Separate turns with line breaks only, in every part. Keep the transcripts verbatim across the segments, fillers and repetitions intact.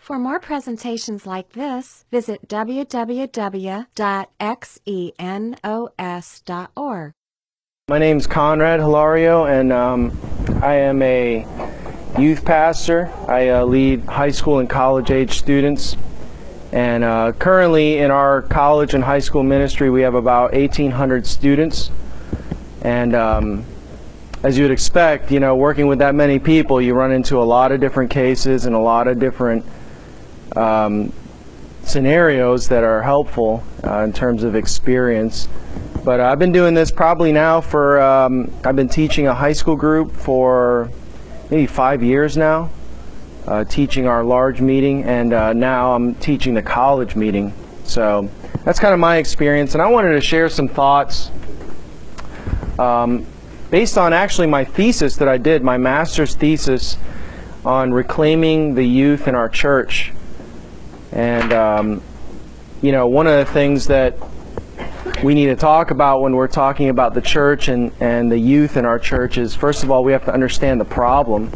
For more presentations like this, visit w w w dot xenos dot org.
My name's Conrad Hilario, and um, I am a youth pastor. I uh, lead high school and college age students. And uh, currently in our college and high school ministry, we have about eighteen hundred students. And um, as you would expect, you know, working with that many people, you run into a lot of different cases and a lot of different um, scenarios that are helpful uh, in terms of experience. But uh, I've been doing this probably now for, um, I've been teaching a high school group for maybe five years now, uh, teaching our large meeting, and uh, now I'm teaching the college meeting. So that's kind of my experience, and I wanted to share some thoughts um, based on actually my thesis that I did, my master's thesis on reclaiming the youth in our church. And um, you know, one of the things that we need to talk about when we're talking about the church and, and the youth in our church is, first of all, we have to understand the problem.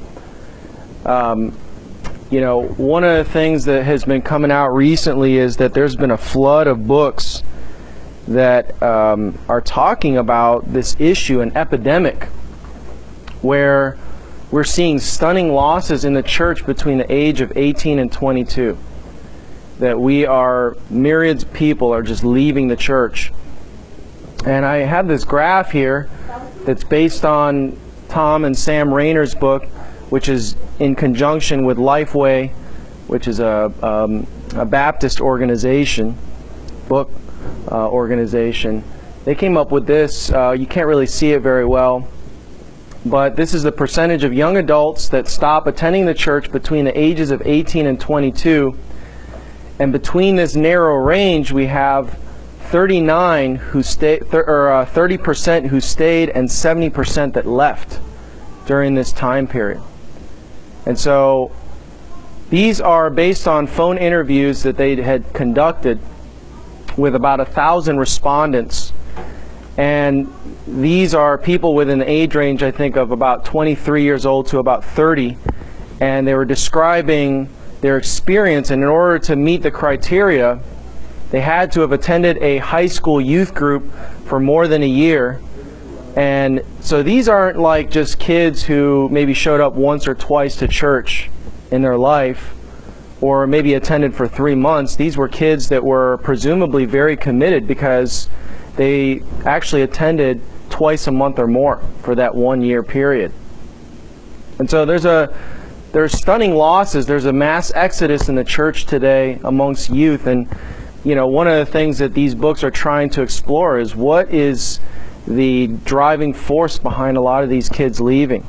Um, you know, one of the things that has been coming out recently is that there's been a flood of books that um, are talking about this issue, an epidemic, where we're seeing stunning losses in the church between the age of eighteen and twenty-two. That we are, myriads of people are just leaving the church. And I have this graph here that's based on Tom and Sam Rainer's book, which is in conjunction with Lifeway, which is a, um, a Baptist organization, book uh, organization. They came up with this. Uh, you can't really see it very well, but this is the percentage of young adults that stop attending the church between the ages of eighteen and twenty-two. And between this narrow range, we have thirty-nine who stayed, or uh, thirty percent who stayed, and seventy percent that left during this time period. And so these are based on phone interviews that they had conducted with about a thousand respondents. And these are people within the age range, I think, of about twenty-three years old to about thirty. And they were describing their experience, and in order to meet the criteria, they had to have attended a high school youth group for more than a year. And so these aren't like just kids who maybe showed up once or twice to church in their life, or maybe attended for three months. These were kids that were presumably very committed because they actually attended twice a month or more for that one year period. And so there's a There's stunning losses. There's a mass exodus in the church today amongst youth. And, you know, one of the things that these books are trying to explore is what is the driving force behind a lot of these kids leaving.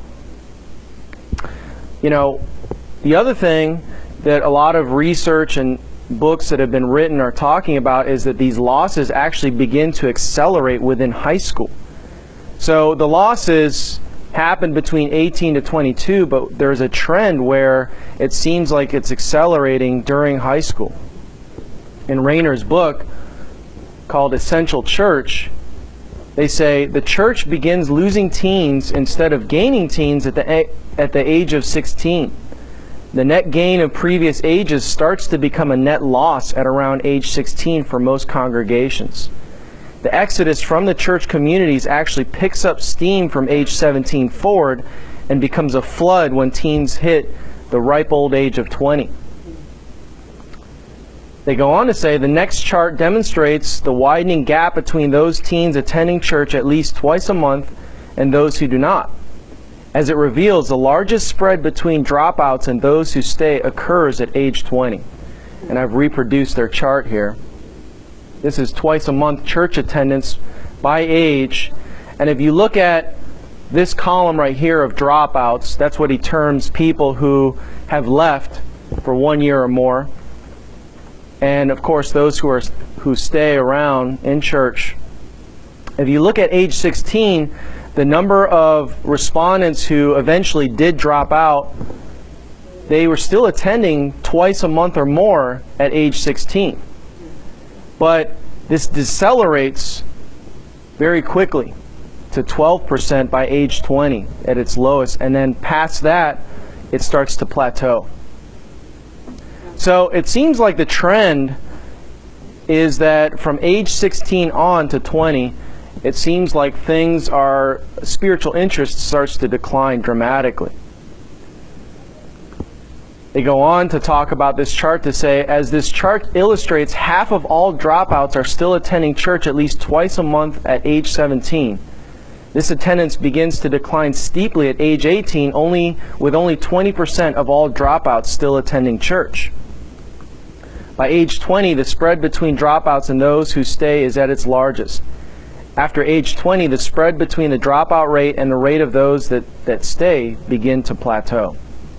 You know, the other thing that a lot of research and books that have been written are talking about is that these losses actually begin to accelerate within high school. So the losses happened between eighteen to twenty-two, but there's a trend where it seems like it's accelerating during high school. In Rainer's book called Essential Church, they say the church begins losing teens instead of gaining teens at the at the age of sixteen. The net gain of previous ages starts to become a net loss at around age sixteen for most congregations. The exodus from the church communities actually picks up steam from age seventeen forward and becomes a flood when teens hit the ripe old age of twenty. They go on to say the next chart demonstrates the widening gap between those teens attending church at least twice a month and those who do not, as it reveals the largest spread between dropouts and those who stay occurs at age twenty. And I've reproduced their chart here. This is twice a month church attendance by age. And if you look at this column right here of dropouts, that's what he terms people who have left for one year or more. And of course those who are who stay around in church. If you look at age sixteen, the number of respondents who eventually did drop out, they were still attending twice a month or more at age sixteen. But this decelerates very quickly to twelve percent by age twenty at its lowest, and then past that it starts to plateau. So it seems like the trend is that from age sixteen on to twenty, it seems like things are, spiritual interest starts to decline dramatically. They go on to talk about this chart to say, as this chart illustrates, half of all dropouts are still attending church at least twice a month at age seventeen. This attendance begins to decline steeply at age eighteen, only with only twenty percent of all dropouts still attending church. By age twenty, the spread between dropouts and those who stay is at its largest. After age twenty, the spread between the dropout rate and the rate of those that, that stay begin to plateau.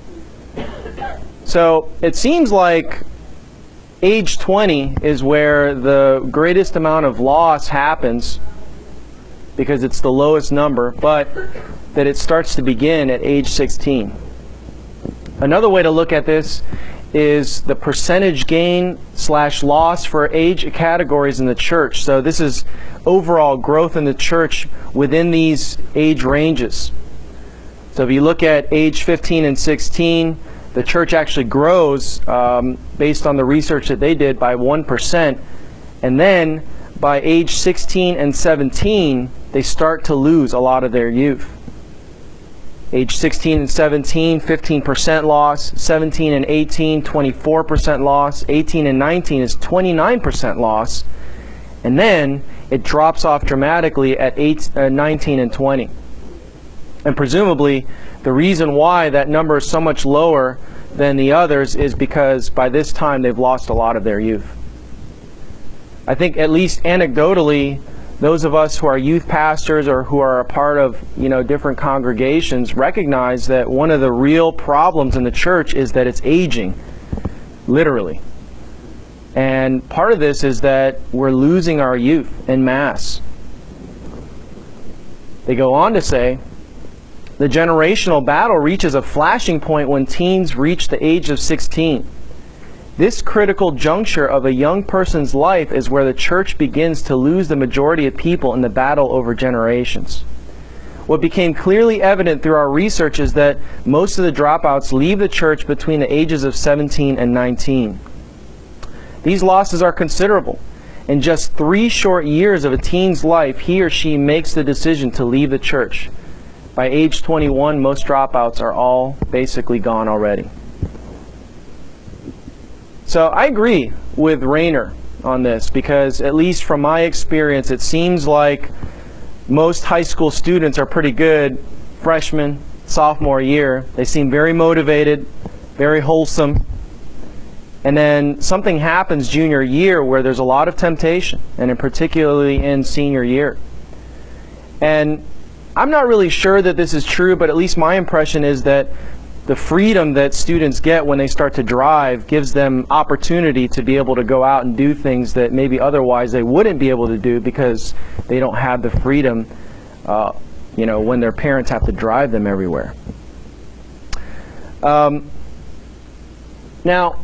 So it seems like age twenty is where the greatest amount of loss happens, because it's the lowest number, but that it starts to begin at age sixteen. Another way to look at this is the percentage gain slash loss for age categories in the church. So this is overall growth in the church within these age ranges. So if you look at age fifteen and sixteen, the church actually grows um, based on the research that they did by one percent. And then by age sixteen and seventeen, they start to lose a lot of their youth. Age sixteen and seventeen, fifteen percent loss. seventeen and eighteen, twenty-four percent loss. eighteen and nineteen is twenty-nine percent loss. And then it drops off dramatically at eight, uh, nineteen and twenty. And presumably, the reason why that number is so much lower than the others is because by this time they've lost a lot of their youth. I think, at least anecdotally, those of us who are youth pastors or who are a part of, you know, different congregations recognize that one of the real problems in the church is that it's aging, literally. And part of this is that we're losing our youth en masse. They go on to say, the generational battle reaches a flashing point when teens reach the age of sixteen. This critical juncture of a young person's life is where the church begins to lose the majority of people in the battle over generations. What became clearly evident through our research is that most of the dropouts leave the church between the ages of seventeen and nineteen. These losses are considerable. In just three short years of a teen's life, he or she makes the decision to leave the church. By age twenty-one, most dropouts are all basically gone already. So I agree with Rainer on this, because at least from my experience, it seems like most high school students are pretty good freshman, sophomore year. They seem very motivated, very wholesome. And then something happens junior year where there's a lot of temptation, and in particularly in senior year. And I'm not really sure that this is true, but at least my impression is that the freedom that students get when they start to drive gives them opportunity to be able to go out and do things that maybe otherwise they wouldn't be able to do because they don't have the freedom, uh, you know, when their parents have to drive them everywhere. Um, now,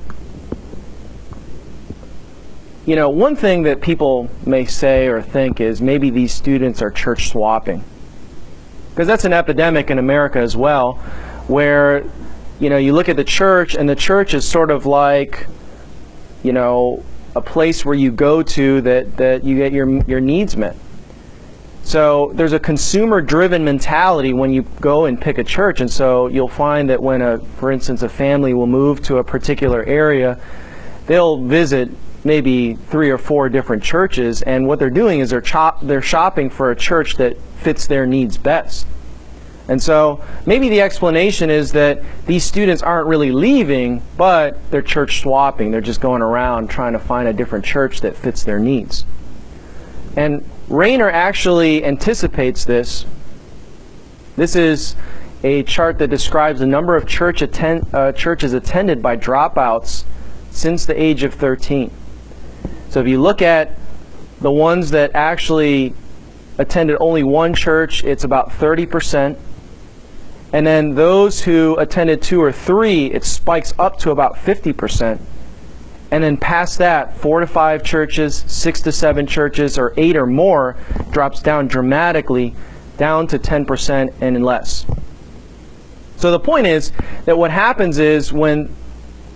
you know, one thing that people may say or think is maybe these students are church swapping. Because that's an epidemic in America as well, where, you know, you look at the church, and the church is sort of like, you know, a place where you go to that, that you get your, your needs met. So there's a consumer-driven mentality when you go and pick a church, and so you'll find that when, a, for instance, a family will move to a particular area, they'll visit maybe three or four different churches, and what they're doing is they're, chop, they're shopping for a church that fits their needs best. And so maybe the explanation is that these students aren't really leaving, but they're church swapping. They're just going around trying to find a different church that fits their needs. And Rainer actually anticipates this. This is a chart that describes the number of church attend, uh, churches attended by dropouts since the age of thirteen. So if you look at the ones that actually attended only one church, it's about thirty percent. And then those who attended two or three, it spikes up to about fifty percent. And then past that, four to five churches, six to seven churches, or eight or more, drops down dramatically, down to ten percent and less. So the point is that what happens is when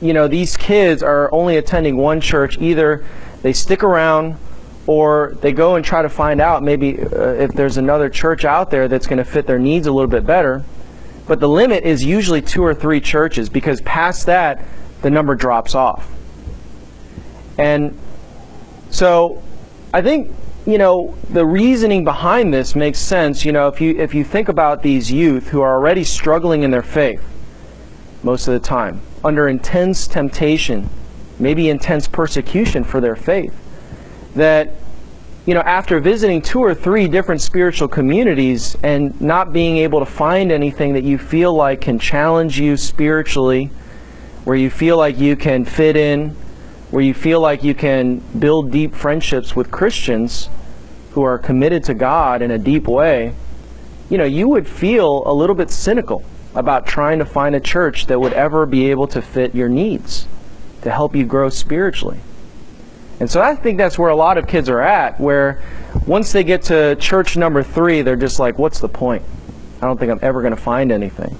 you know, these kids are only attending one church. Either they stick around or they go and try to find out maybe uh, if there's another church out there that's going to fit their needs a little bit better. But the limit is usually two or three churches, because past that, the number drops off. And so I think, you know, the reasoning behind this makes sense. You know, if you if you think about these youth who are already struggling in their faith most of the time, under intense temptation, maybe intense persecution for their faith, that, you know, after visiting two or three different spiritual communities and not being able to find anything that you feel like can challenge you spiritually, where you feel like you can fit in, where you feel like you can build deep friendships with Christians who are committed to God in a deep way, you know, you would feel a little bit cynical about trying to find a church that would ever be able to fit your needs, to help you grow spiritually. And so I think that's where a lot of kids are at, where once they get to church number three, they're just like, what's the point? I don't think I'm ever going to find anything.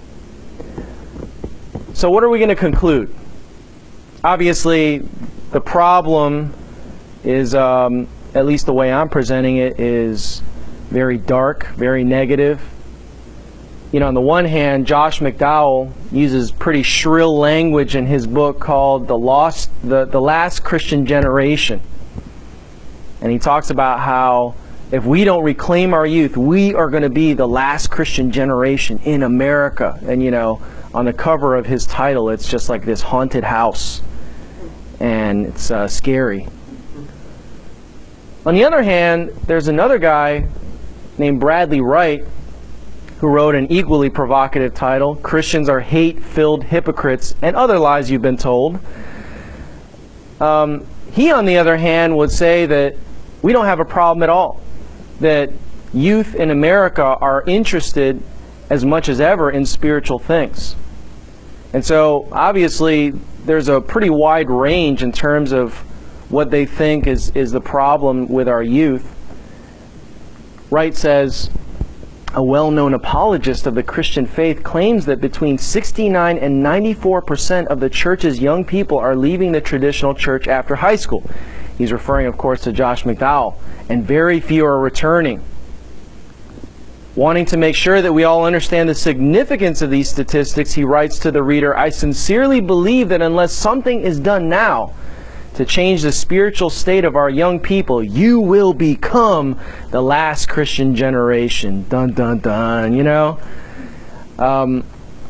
So what are we going to conclude? Obviously, the problem is, um, at least the way I'm presenting it, is very dark, very negative. You know, on the one hand, Josh McDowell uses pretty shrill language in his book called The Lost, the, the Last Christian Generation. And he talks about how if we don't reclaim our youth, we are going to be the last Christian generation in America. And, you know, on the cover of his title, it's just like this haunted house. And it's uh, scary. On the other hand, there's another guy named Bradley Wright who wrote an equally provocative title, Christians Are Hate-Filled Hypocrites and Other Lies You've Been Told. Um, he, on the other hand, would say that we don't have a problem at all, that youth in America are interested as much as ever in spiritual things. And so, obviously, there's a pretty wide range in terms of what they think is, is the problem with our youth. Wright says, a well-known apologist of the Christian faith claims that between sixty-nine and ninety-four percent of the church's young people are leaving the traditional church after high school. He's referring, of course, to Josh McDowell. And very few are returning. Wanting to make sure that we all understand the significance of these statistics, he writes to the reader, I sincerely believe that unless something is done now to change the spiritual state of our young people, you will become the last Christian generation. Dun, dun, dun, you know? Um,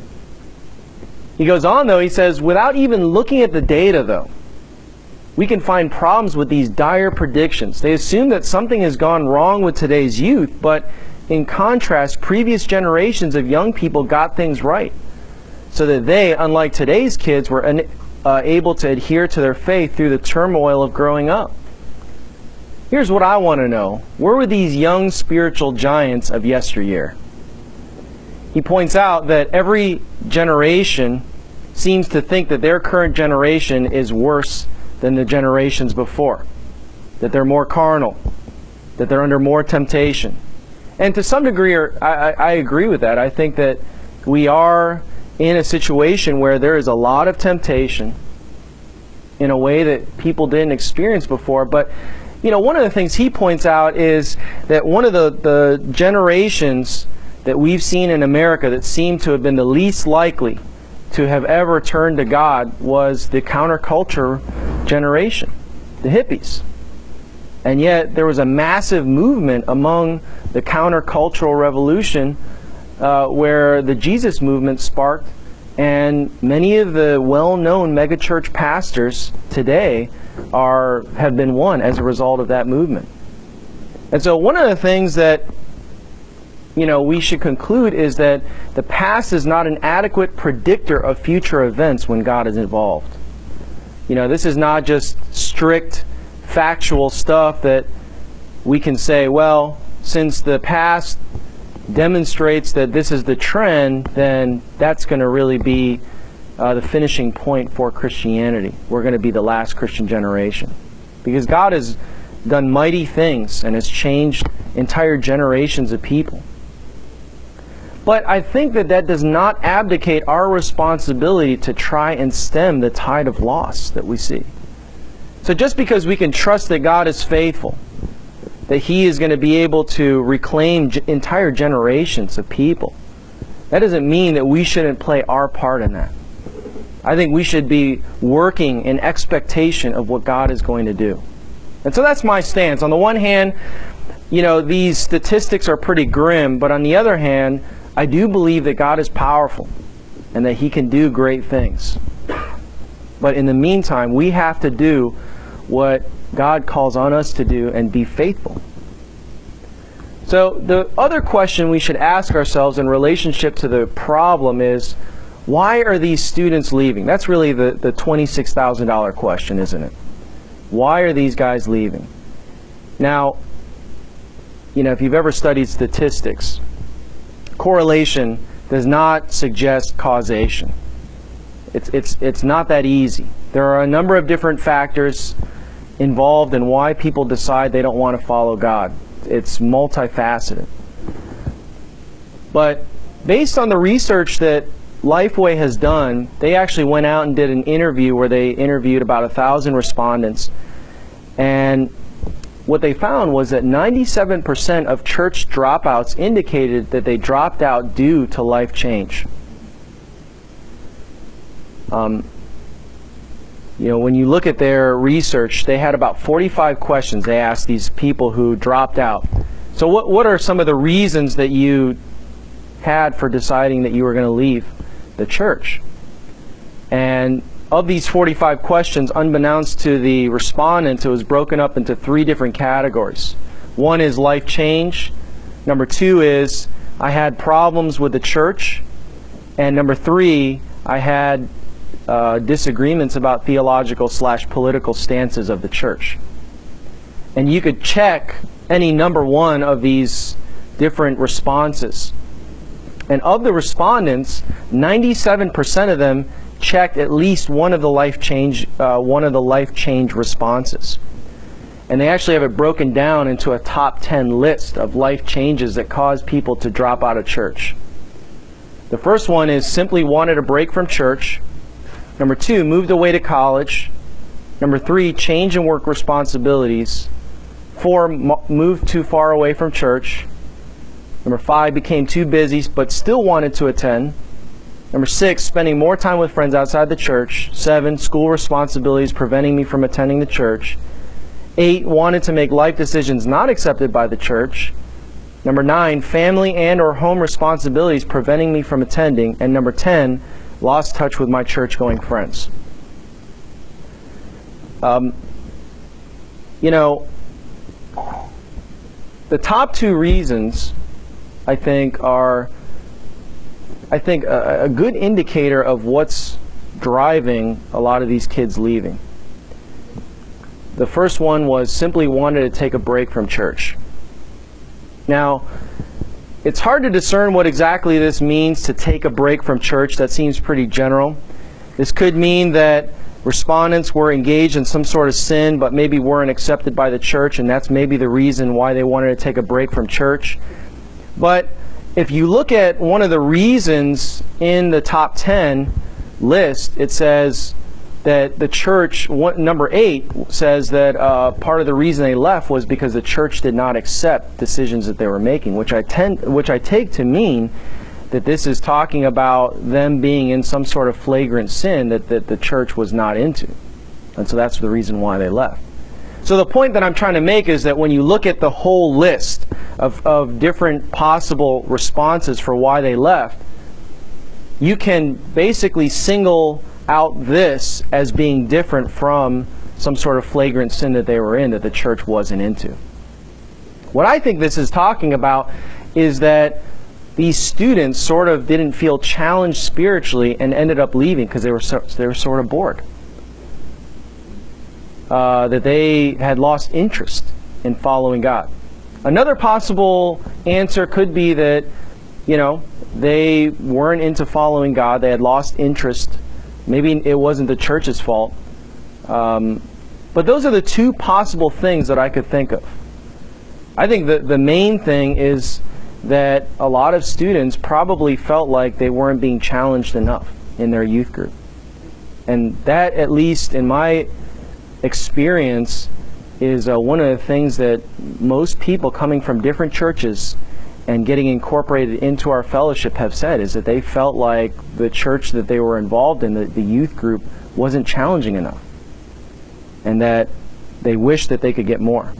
he goes on, though, he says, without even looking at the data, though, we can find problems with these dire predictions. They assume that something has gone wrong with today's youth, but in contrast, previous generations of young people got things right, so that they, unlike today's kids, were an, uh, able to adhere to their faith through the turmoil of growing up. Here's what I want to know. Where were these young spiritual giants of yesteryear? He points out that every generation seems to think that their current generation is worse than the generations before, that they're more carnal, that they're under more temptation. And to some degree, I, I, I agree with that. I think that we are in a situation where there is a lot of temptation in a way that people didn't experience before. But, you know, one of the things he points out is that one of the, the generations that we've seen in America that seem to have been the least likely to have ever turned to God was the counterculture generation, the hippies. And yet there was a massive movement among the countercultural revolution uh, where the Jesus movement sparked, and many of the well-known megachurch pastors today are have been won as a result of that movement. And so one of the things that you know we should conclude is that the past is not an adequate predictor of future events when God is involved. You know, this is not just strict factual stuff that we can say, well, since the past demonstrates that this is the trend, then that's going to really be uh, the finishing point for Christianity. We're going to be the last Christian generation. Because God has done mighty things and has changed entire generations of people. But I think that that does not abdicate our responsibility to try and stem the tide of loss that we see. So just because we can trust that God is faithful, that He is going to be able to reclaim g- entire generations of people, that doesn't mean that we shouldn't play our part in that. I think we should be working in expectation of what God is going to do. And so that's my stance. On the one hand, you know, these statistics are pretty grim, but on the other hand, I do believe that God is powerful and that He can do great things. But in the meantime, we have to do what God calls on us to do and be faithful. So the other question we should ask ourselves in relationship to the problem is, why are these students leaving? That's really the, the twenty-six thousand dollar question, isn't it? Why are these guys leaving? Now, you know, if you've ever studied statistics, correlation does not suggest causation. It's, it's, it's not that easy. There are a number of different factors involved in why people decide they don't want to follow God. It's multifaceted. But based on the research that Lifeway has done, they actually went out and did an interview where they interviewed about a thousand respondents. And what they found was that ninety-seven percent of church dropouts indicated that they dropped out due to life change. Um, you know, when you look at their research, they had about forty-five questions they asked these people who dropped out. So what, what are some of the reasons that you had for deciding that you were going to leave the church? And of these forty-five questions, unbeknownst to the respondents, it was broken up into three different categories. One is life change. Number two is I had problems with the church. And number three, I had uh, disagreements about theological slash political stances of the church. And you could check any number one of these different responses. And of the respondents, ninety-seven percent of them checked at least one of the life change, uh, one of the life change responses. And they actually have it broken down into a top ten list of life changes that cause people to drop out of church. The first one is simply wanted a break from church. Number two, moved away to college. Number three, change in work responsibilities. Four, moved too far away from church. Number five, became too busy but still wanted to attend. Number six, spending more time with friends outside the church. Seven, school responsibilities preventing me from attending the church. Eight, wanted to make life decisions not accepted by the church. Number nine, family and or home responsibilities preventing me from attending. And number ten, lost touch with my church-going friends. Um, you know, the top two reasons, I think, are I think a, a good indicator of what's driving a lot of these kids leaving. The first one was simply wanted to take a break from church. Now, it's hard to discern what exactly this means, to take a break from church. That seems pretty general. This could mean that respondents were engaged in some sort of sin but maybe weren't accepted by the church, and that's maybe the reason why they wanted to take a break from church. But if you look at one of the reasons in the top ten list, it says that the church, one, number eight, says that uh, part of the reason they left was because the church did not accept decisions that they were making, which I tend, which I take to mean that this is talking about them being in some sort of flagrant sin that, that the church was not into. And so that's the reason why they left. So the point that I'm trying to make is that when you look at the whole list of, of different possible responses for why they left, you can basically single out this as being different from some sort of flagrant sin that they were in that the church wasn't into. What I think this is talking about is that these students sort of didn't feel challenged spiritually and ended up leaving because they were so, they were sort of bored. Uh, that they had lost interest in following God. Another possible answer could be that, you know, they weren't into following God. They had lost interest. Maybe it wasn't the church's fault. Um, but those are the two possible things that I could think of. I think that the main thing is that a lot of students probably felt like they weren't being challenged enough in their youth group. And that, at least in my experience, is uh, one of the things that most people coming from different churches and getting incorporated into our fellowship have said, is that they felt like the church that they were involved in, the, the youth group, wasn't challenging enough, and that they wished that they could get more.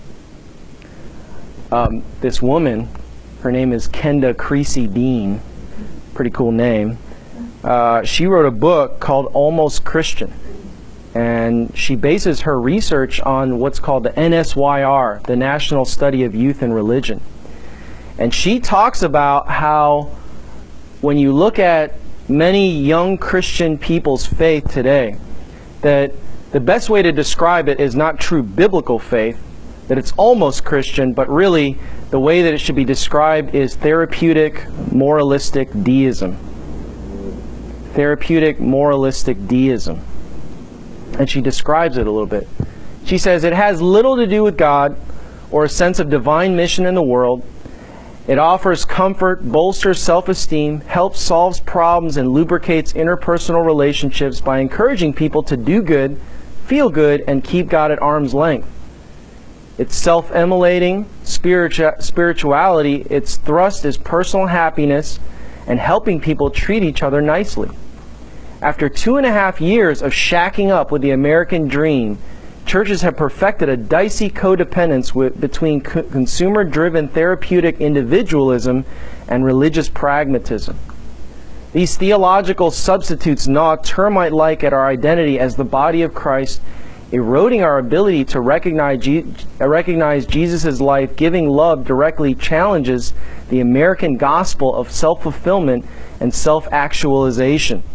Um, this woman, her name is Kenda Creasy Dean, pretty cool name. Uh, she wrote a book called Almost Christian, and she bases her research on what's called the N S Y R, the National Study of Youth and Religion. And she talks about how when you look at many young Christian people's faith today, that the best way to describe it is not true biblical faith, that it's almost Christian, but really the way that it should be described is therapeutic, moralistic deism. Therapeutic, moralistic deism. And she describes it a little bit. She says, it has little to do with God or a sense of divine mission in the world. It offers comfort, bolsters self-esteem, helps solve problems, and lubricates interpersonal relationships by encouraging people to do good, feel good, and keep God at arm's length. It's self-emulating spiritu- spirituality. Its thrust is personal happiness and helping people treat each other nicely. After two and a half years of shacking up with the American dream, churches have perfected a dicey codependence with, between co consumer-driven therapeutic individualism and religious pragmatism. These theological substitutes gnaw termite-like at our identity as the body of Christ, eroding our ability to recognize, Je recognize Jesus' life-giving love directly challenges the American gospel of self-fulfillment and self-actualization.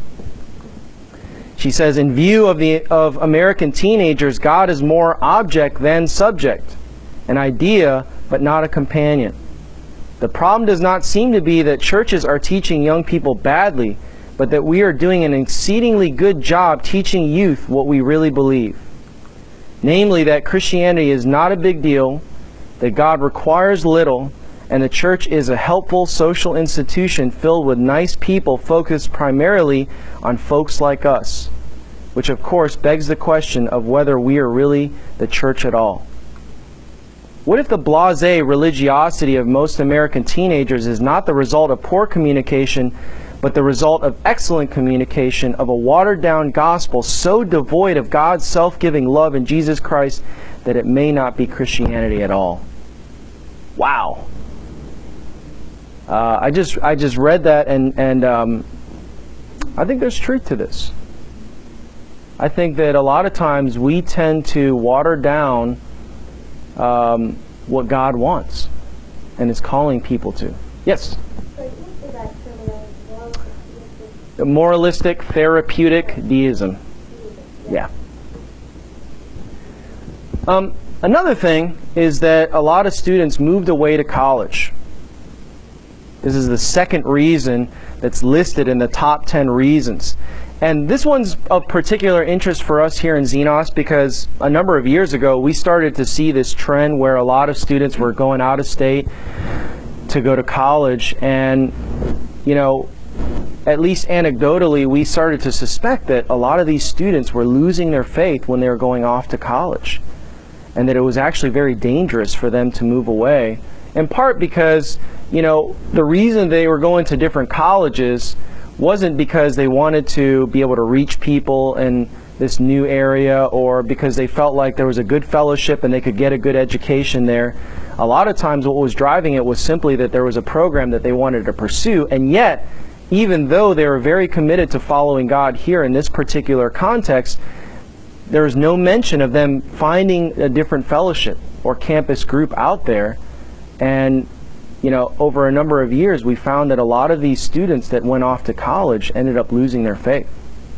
She says, in view of, the, of American teenagers, God is more object than subject, an idea but not a companion. The problem does not seem to be that churches are teaching young people badly, but that we are doing an exceedingly good job teaching youth what we really believe. Namely, that Christianity is not a big deal, that God requires little, and the church is a helpful social institution filled with nice people focused primarily on folks like us, which of course begs the question of whether we are really the church at all. What if the blasé religiosity of most American teenagers is not the result of poor communication, but the result of excellent communication of a watered-down gospel so devoid of God's self-giving love in Jesus Christ that it may not be Christianity at all? Wow. Uh, I just I just read that, and and um, I think there's truth to this. I think that a lot of times we tend to water down um, what God wants and is calling people to. Yes. The moralistic, therapeutic deism. Yeah. Um, another thing is that a lot of students moved away to college. This is the second reason that's listed in the top ten reasons. And this one's of particular interest for us here in Xenos because a number of years ago we started to see this trend where a lot of students were going out of state to go to college, and you know, at least anecdotally we started to suspect that a lot of these students were losing their faith when they were going off to college, and that it was actually very dangerous for them to move away, in part because, you know, the reason they were going to different colleges wasn't because they wanted to be able to reach people in this new area or because they felt like there was a good fellowship and they could get a good education there. A lot of times what was driving it was simply that there was a program that they wanted to pursue, and yet, even though they were very committed to following God here in this particular context, there was no mention of them finding a different fellowship or campus group out there. And you know, over a number of years, we found that a lot of these students that went off to college ended up losing their faith.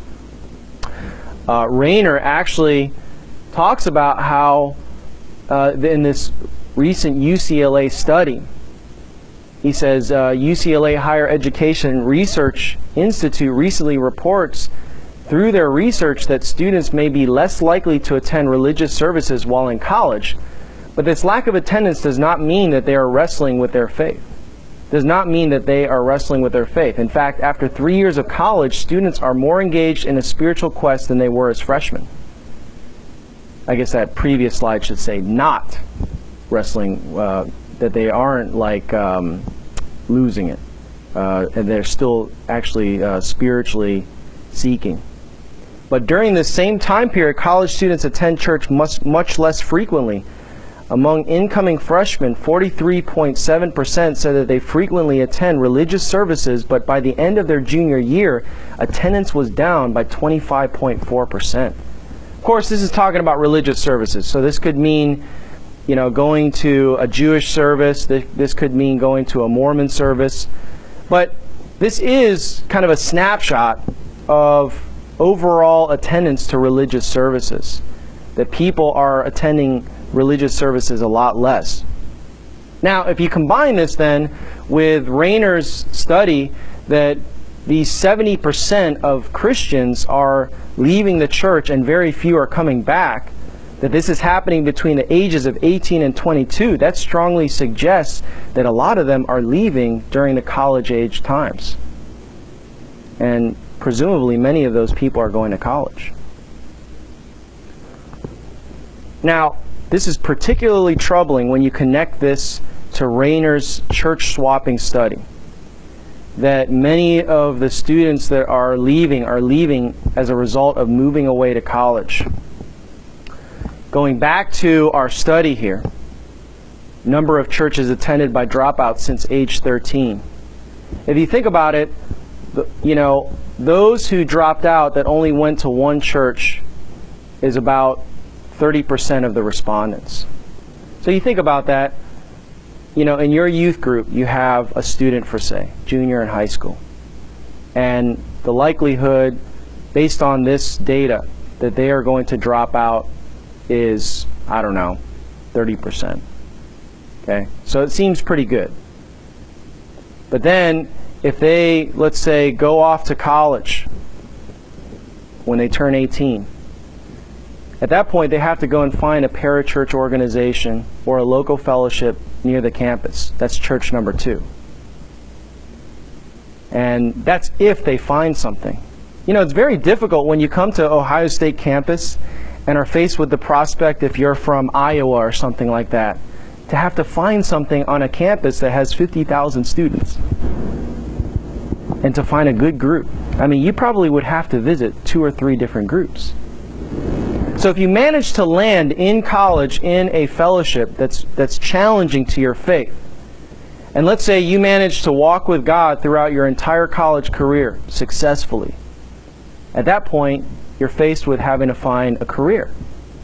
Uh, Rayner actually talks about how, uh, in this recent U C L A study, he says, uh, U C L A Higher Education Research Institute recently reports through their research that students may be less likely to attend religious services while in college. But this lack of attendance does not mean that they are wrestling with their faith. does not mean that they are wrestling with their faith. In fact, after three years of college, students are more engaged in a spiritual quest than they were as freshmen. I guess that previous slide should say not wrestling, uh, that they aren't like um, losing it. Uh, and they're still actually uh, spiritually seeking. But during this same time period, college students attend church much, much less frequently. Among incoming freshmen, forty-three point seven percent said that they frequently attend religious services, but by the end of their junior year, attendance was down by twenty-five point four percent. Of course, this is talking about religious services, so this could mean, you know, going to a Jewish service. This, this could mean going to a Mormon service. But this is kind of a snapshot of overall attendance to religious services, that people are attending religious services a lot less. Now, if you combine this then with Rayner's study that these seventy percent of Christians are leaving the church and very few are coming back, that this is happening between the ages of eighteen and twenty-two, that strongly suggests that a lot of them are leaving during the college age times. And presumably many of those people are going to college. Now, this is particularly troubling when you connect this to Rayner's church swapping study, that many of the students that are leaving are leaving as a result of moving away to college. Going back to our study here, number of churches attended by dropouts since age thirteen. If you think about it, you know, those who dropped out that only went to one church is about thirty percent of the respondents. So you think about that, you know, in your youth group, you have a student for, say, junior in high school. And the likelihood, based on this data, that they are going to drop out is, I don't know, thirty percent. Okay? So it seems pretty good. But then, if they, let's say, go off to college when they turn eighteen, at that point they have to go and find a parachurch organization or a local fellowship near the campus. That's church number two. And that's if they find something. You know, it's very difficult when you come to Ohio State campus and are faced with the prospect, if you're from Iowa or something like that, to have to find something on a campus that has fifty thousand students. And to find a good group. I mean, you probably would have to visit two or three different groups. So if you manage to land in college in a fellowship that's, that's challenging to your faith, and let's say you manage to walk with God throughout your entire college career successfully, at that point, you're faced with having to find a career.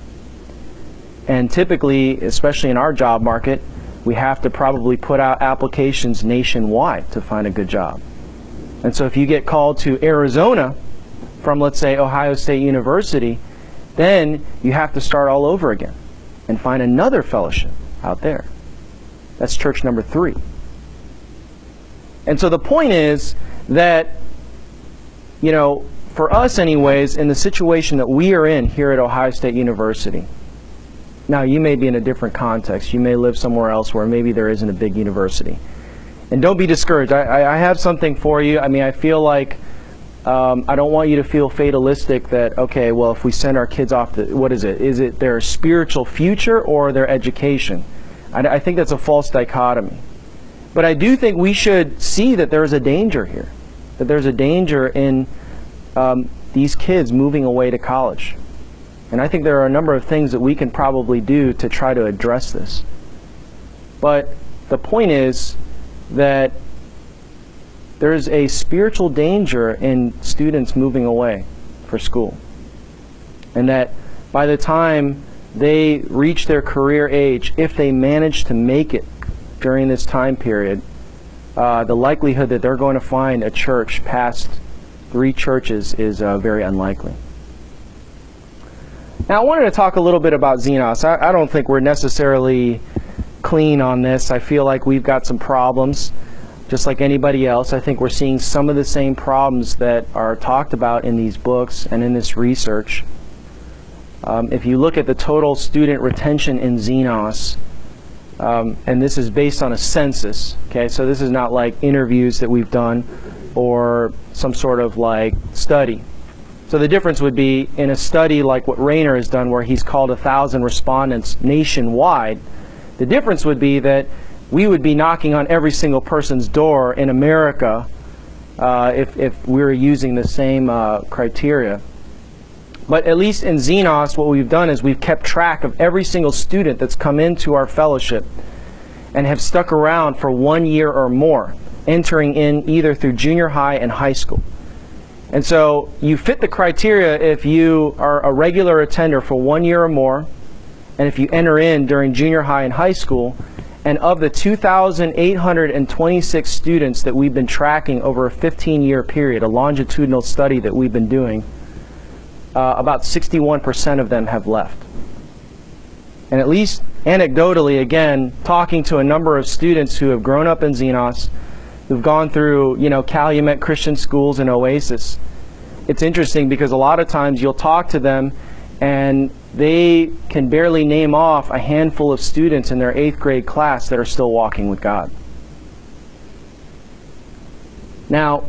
And typically, especially in our job market, we have to probably put out applications nationwide to find a good job. And so if you get called to Arizona from, let's say, Ohio State University, then you have to start all over again and find another fellowship out there. That's church number three. And so the point is that, you know, for us anyways, in the situation that we are in here at Ohio State University, now you may be in a different context. You may live somewhere else where maybe there isn't a big university. And don't be discouraged. I, I have something for you. I mean, I feel like um, I don't want you to feel fatalistic that, okay, well, if we send our kids off, to, what is it? Is it their spiritual future or their education? I, I think that's a false dichotomy. But I do think we should see that there is a danger here, that there's a danger in um, these kids moving away to college. And I think there are a number of things that we can probably do to try to address this. But the point is that there's a spiritual danger in students moving away for school. And that by the time they reach their career age, if they manage to make it during this time period, uh, the likelihood that they're going to find a church past three churches is uh, very unlikely. Now, I wanted to talk a little bit about Xenos. I, I don't think we're necessarily clean on this. I feel like we've got some problems, just like anybody else. I think we're seeing some of the same problems that are talked about in these books and in this research. Um, if you look at the total student retention in Xenos, Um, and this is based on a census, okay? So this is not like interviews that we've done or some sort of like study. So the difference would be in a study like what Rainer has done where he's called a thousand respondents nationwide, the difference would be that we would be knocking on every single person's door in America uh, if, if we were using the same uh, criteria. But at least in Xenos, what we've done is we've kept track of every single student that's come into our fellowship and have stuck around for one year or more, entering in either through junior high and high school. And so you fit the criteria if you are a regular attender for one year or more, and if you enter in during junior high and high school. And of the two thousand eight hundred twenty-six students that we've been tracking over a fifteen year period, a longitudinal study that we've been doing, Uh, about sixty-one percent of them have left. And at least anecdotally, again, talking to a number of students who have grown up in Xenos, who've gone through, you know, Calumet Christian schools and Oasis, it's interesting because a lot of times you'll talk to them and they can barely name off a handful of students in their eighth grade class that are still walking with God. Now,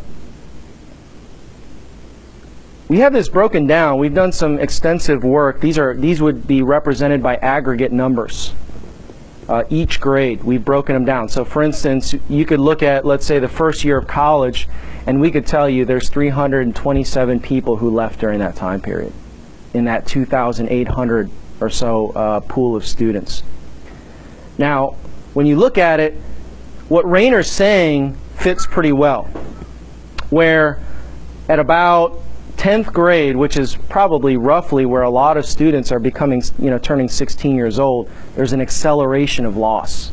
we have this broken down. We've done some extensive work. These are these would be represented by aggregate numbers. Uh, each grade, we've broken them down. So for instance, you could look at, let's say, the first year of college, and we could tell you there's three hundred twenty-seven people who left during that time period in that two thousand eight hundred or so uh, pool of students. Now, when you look at it, what Rainer's saying fits pretty well, where at about tenth grade, which is probably roughly where a lot of students are becoming, you know, turning sixteen years old, there's an acceleration of loss.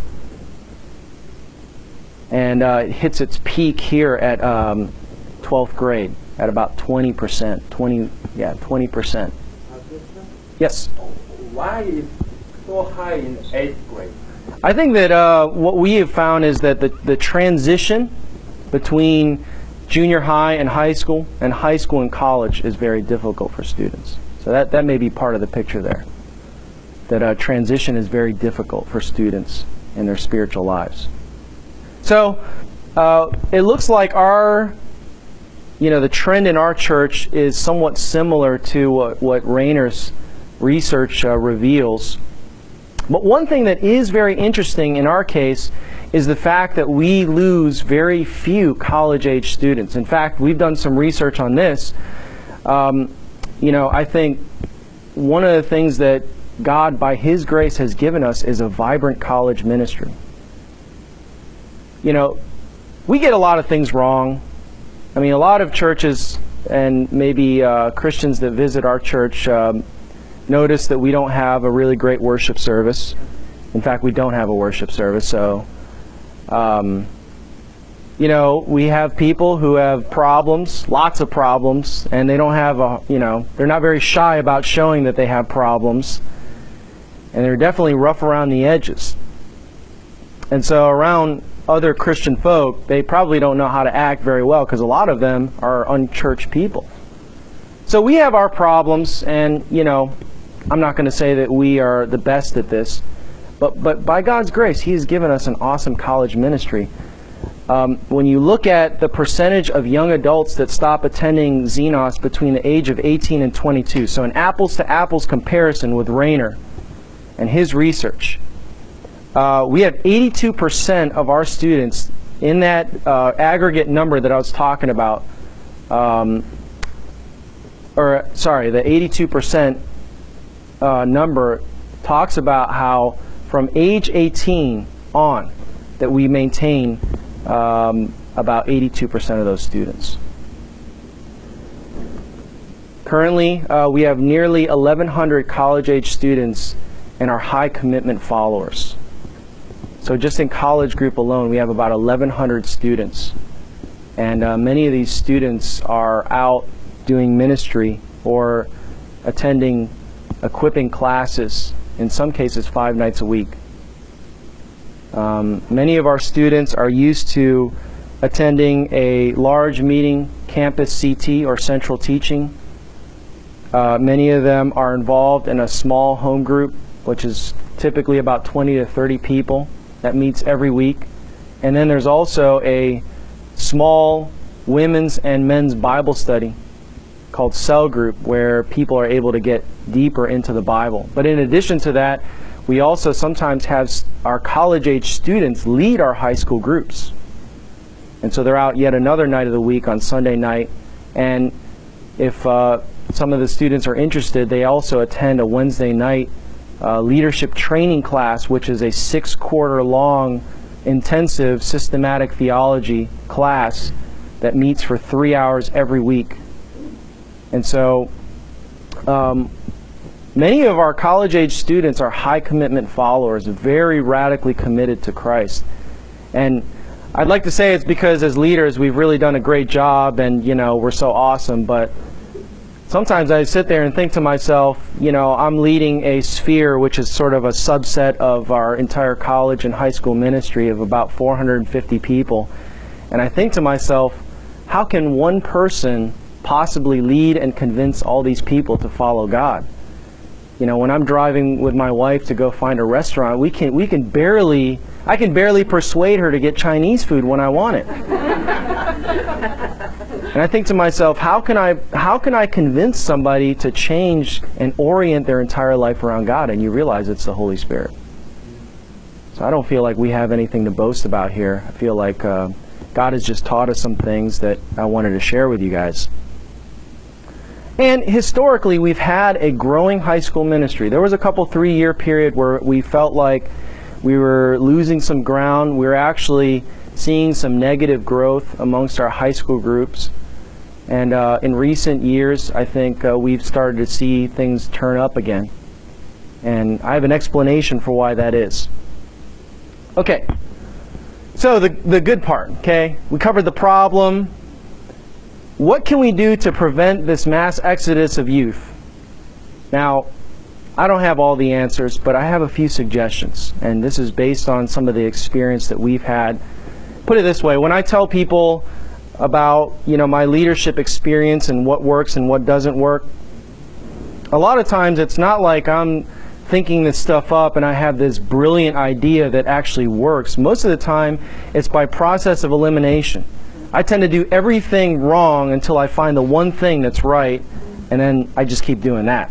And uh, it hits its peak here at um, twelfth grade at about twenty percent. twenty, yeah, twenty percent. Yes?
Why is so high in eighth grade?
I think that uh, what we have found is that the, the transition between junior high and high school and high school and college is very difficult for students. So that, that may be part of the picture there. That uh, transition is very difficult for students in their spiritual lives. So uh, it looks like our, you know, the trend in our church is somewhat similar to what, what Rainer's research uh, reveals. But one thing that is very interesting in our case is the fact that we lose very few college-age students. In fact, we've done some research on this. Um, you know, I think one of the things that God, by His grace, has given us is a vibrant college ministry. You know, we get a lot of things wrong. I mean, a lot of churches and maybe uh, Christians that visit our church um, notice that we don't have a really great worship service. In fact, we don't have a worship service, so Um, you know, we have people who have problems, lots of problems, and they don't have a, you know, they're not very shy about showing that they have problems, and they're definitely rough around the edges. And so around other Christian folk, they probably don't know how to act very well because a lot of them are unchurched people. So we have our problems, and, you know, I'm not going to say that we are the best at this. But, but by God's grace, He has given us an awesome college ministry. Um, when you look at the percentage of young adults that stop attending Xenos between the age of eighteen and twenty-two, so an apples-to-apples comparison with Rainer and his research, uh, we have eighty-two percent of our students in that uh, aggregate number that I was talking about, um, or sorry, the eighty-two percent uh, number talks about how from age eighteen on, that we maintain um, about eighty-two percent of those students. Currently, uh, we have nearly eleven hundred college-age students and our high commitment followers. So just in college group alone, we have about eleven hundred students. And uh, many of these students are out doing ministry or attending equipping classes, in some cases five nights a week. Um, many of our students are used to attending a large meeting, campus C T or central teaching. Uh, many of them are involved in a small home group which is typically about twenty to thirty people that meets every week. And then there's also a small women's and men's Bible study called Cell Group, where people are able to get deeper into the Bible. But in addition to that, we also sometimes have our college-age students lead our high school groups. And so they're out yet another night of the week on Sunday night. And if uh, some of the students are interested, they also attend a Wednesday night uh, leadership training class, which is a six-quarter long intensive systematic theology class that meets for three hours every week. And so um, many of our college-age students are high-commitment followers, very radically committed to Christ. And I'd like to say it's because as leaders we've really done a great job and, you know, we're so awesome, but sometimes I sit there and think to myself, you know, I'm leading a sphere which is sort of a subset of our entire college and high school ministry of about four hundred fifty people. And I think to myself, how can one person possibly lead and convince all these people to follow God? You know, when I'm driving with my wife to go find a restaurant, we can we can barely I can barely persuade her to get Chinese food when I want it. And I think to myself, how can I how can I convince somebody to change and orient their entire life around God? And you realize it's the Holy Spirit. So I don't feel like we have anything to boast about here. I feel like uh, God has just taught us some things that I wanted to share with you guys. And historically, we've had a growing high school ministry. There was a couple three-year period where we felt like we were losing some ground. We were actually seeing some negative growth amongst our high school groups. And uh, in recent years, I think uh, we've started to see things turn up again. And I have an explanation for why that is. Okay, so the, the good part, okay? We covered the problem. What can we do to prevent this mass exodus of youth? Now, I don't have all the answers, but I have a few suggestions. And this is based on some of the experience that we've had. Put it this way, when I tell people about, you know, my leadership experience and what works and what doesn't work, a lot of times it's not like I'm thinking this stuff up and I have this brilliant idea that actually works. Most of the time, it's by process of elimination. I tend to do everything wrong until I find the one thing that's right, and then I just keep doing that.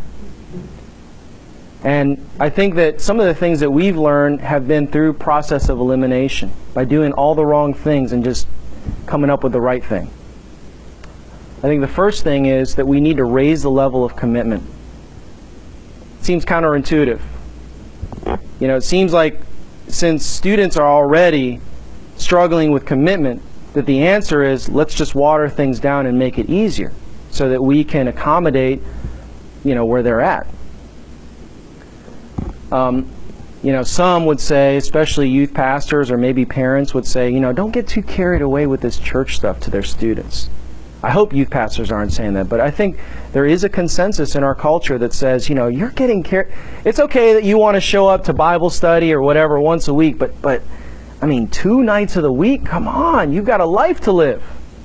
And I think that some of the things that we've learned have been through process of elimination, by doing all the wrong things and just coming up with the right thing. I think the first thing is that we need to raise the level of commitment. It seems counterintuitive. You know, it seems like since students are already struggling with commitment, that the answer is let's just water things down and make it easier so that we can accommodate, you know, where they're at. Um, you know, some would say, especially youth pastors or maybe parents would say, you know, don't get too carried away with this church stuff to their students. I hope youth pastors aren't saying that, but I think there is a consensus in our culture that says, you know, you're getting carried. It's okay that you want to show up to Bible study or whatever once a week, but but I mean, two nights of the week? Come on, you've got a life to live.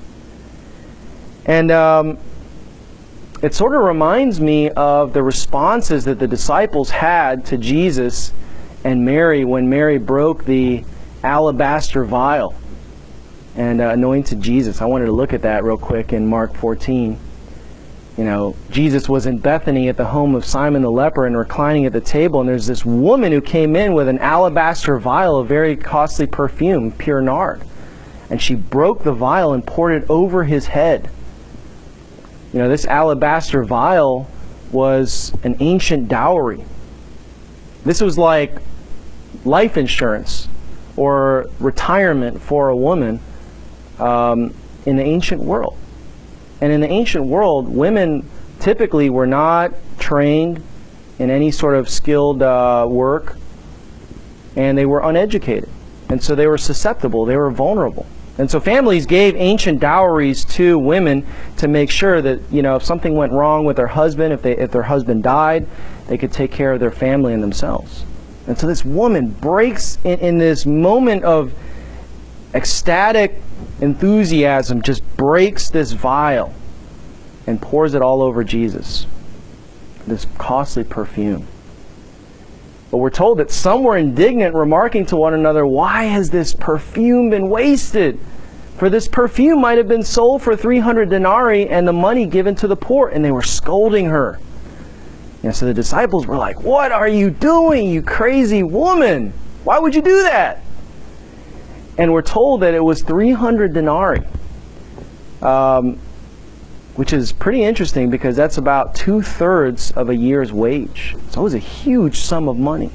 And um, it sort of reminds me of the responses that the disciples had to Jesus and Mary when Mary broke the alabaster vial and uh, anointed Jesus. I wanted to look at that real quick in Mark fourteen. You know, Jesus was in Bethany at the home of Simon the leper and reclining at the table, and there's this woman who came in with an alabaster vial of very costly perfume, pure nard. And she broke the vial and poured it over his head. You know, this alabaster vial was an ancient dowry. This was like life insurance or retirement for a woman um, in the ancient world. And in the ancient world, women typically were not trained in any sort of skilled uh, work, and they were uneducated. And so they were susceptible, they were vulnerable. And so families gave ancient dowries to women to make sure that, you know, if something went wrong with their husband, if they if their husband died, they could take care of their family and themselves. And so this woman breaks in, in this moment of ecstatic enthusiasm, just breaks this vial and pours it all over Jesus, this costly perfume. But we're told that some were indignant, remarking to one another, "Why has this perfume been wasted? For this perfume might have been sold for three hundred denarii and the money given to the poor." And they were scolding her. And so the disciples were like, "What are you doing, you crazy woman? Why would you do that?" And we're told that it was three hundred denarii, um, which is pretty interesting because that's about two-thirds of a year's wage. So it was a huge sum of money.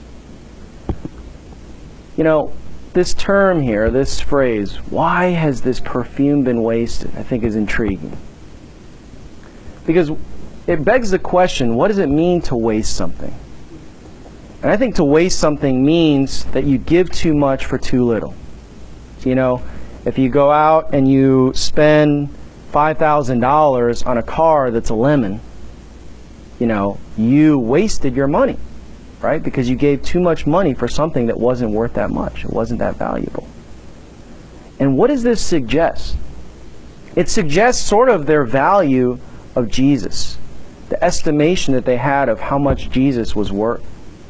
You know, this term here, this phrase, "Why has this perfume been wasted?" I think is intriguing. Because it begs the question, what does it mean to waste something? And I think to waste something means that you give too much for too little. You know, if you go out and you spend five thousand dollars on a car that's a lemon, you know, you wasted your money, right? Because you gave too much money for something that wasn't worth that much. It wasn't that valuable. And what does this suggest? It suggests sort of their value of Jesus, the estimation that they had of how much Jesus was worth.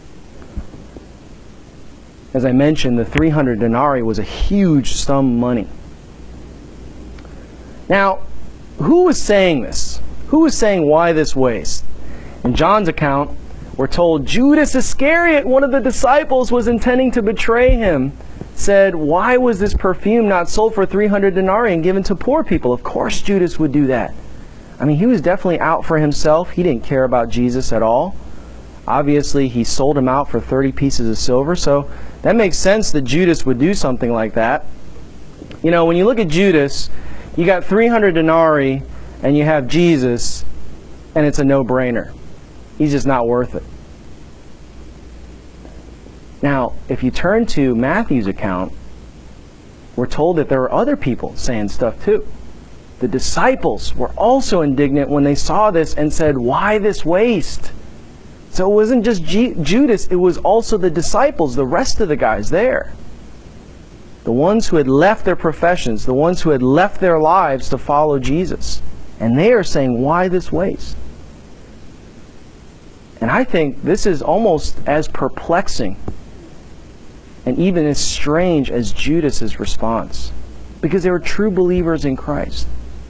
As I mentioned, the three hundred denarii was a huge sum of money. Now, who was saying this? Who was saying why this waste? In John's account, we're told Judas Iscariot, one of the disciples, was intending to betray him, said, "Why was this perfume not sold for three hundred denarii and given to poor people?" Of course Judas would do that. I mean, he was definitely out for himself. He didn't care about Jesus at all. Obviously, he sold him out for thirty pieces of silver, so that makes sense that Judas would do something like that. You know, when you look at Judas, you got three hundred denarii and you have Jesus, and it's a no-brainer. He's just not worth it. Now, if you turn to Matthew's account, we're told that there were other people saying stuff too. The disciples were also indignant when they saw this and said, "Why this waste?" So it wasn't just G Judas, it was also the disciples, the rest of the guys there. The ones who had left their professions, the ones who had left their lives to follow Jesus. And they are saying, "Why this waste?" And I think this is almost as perplexing and even as strange as Judas's response, because they were true believers in Christ.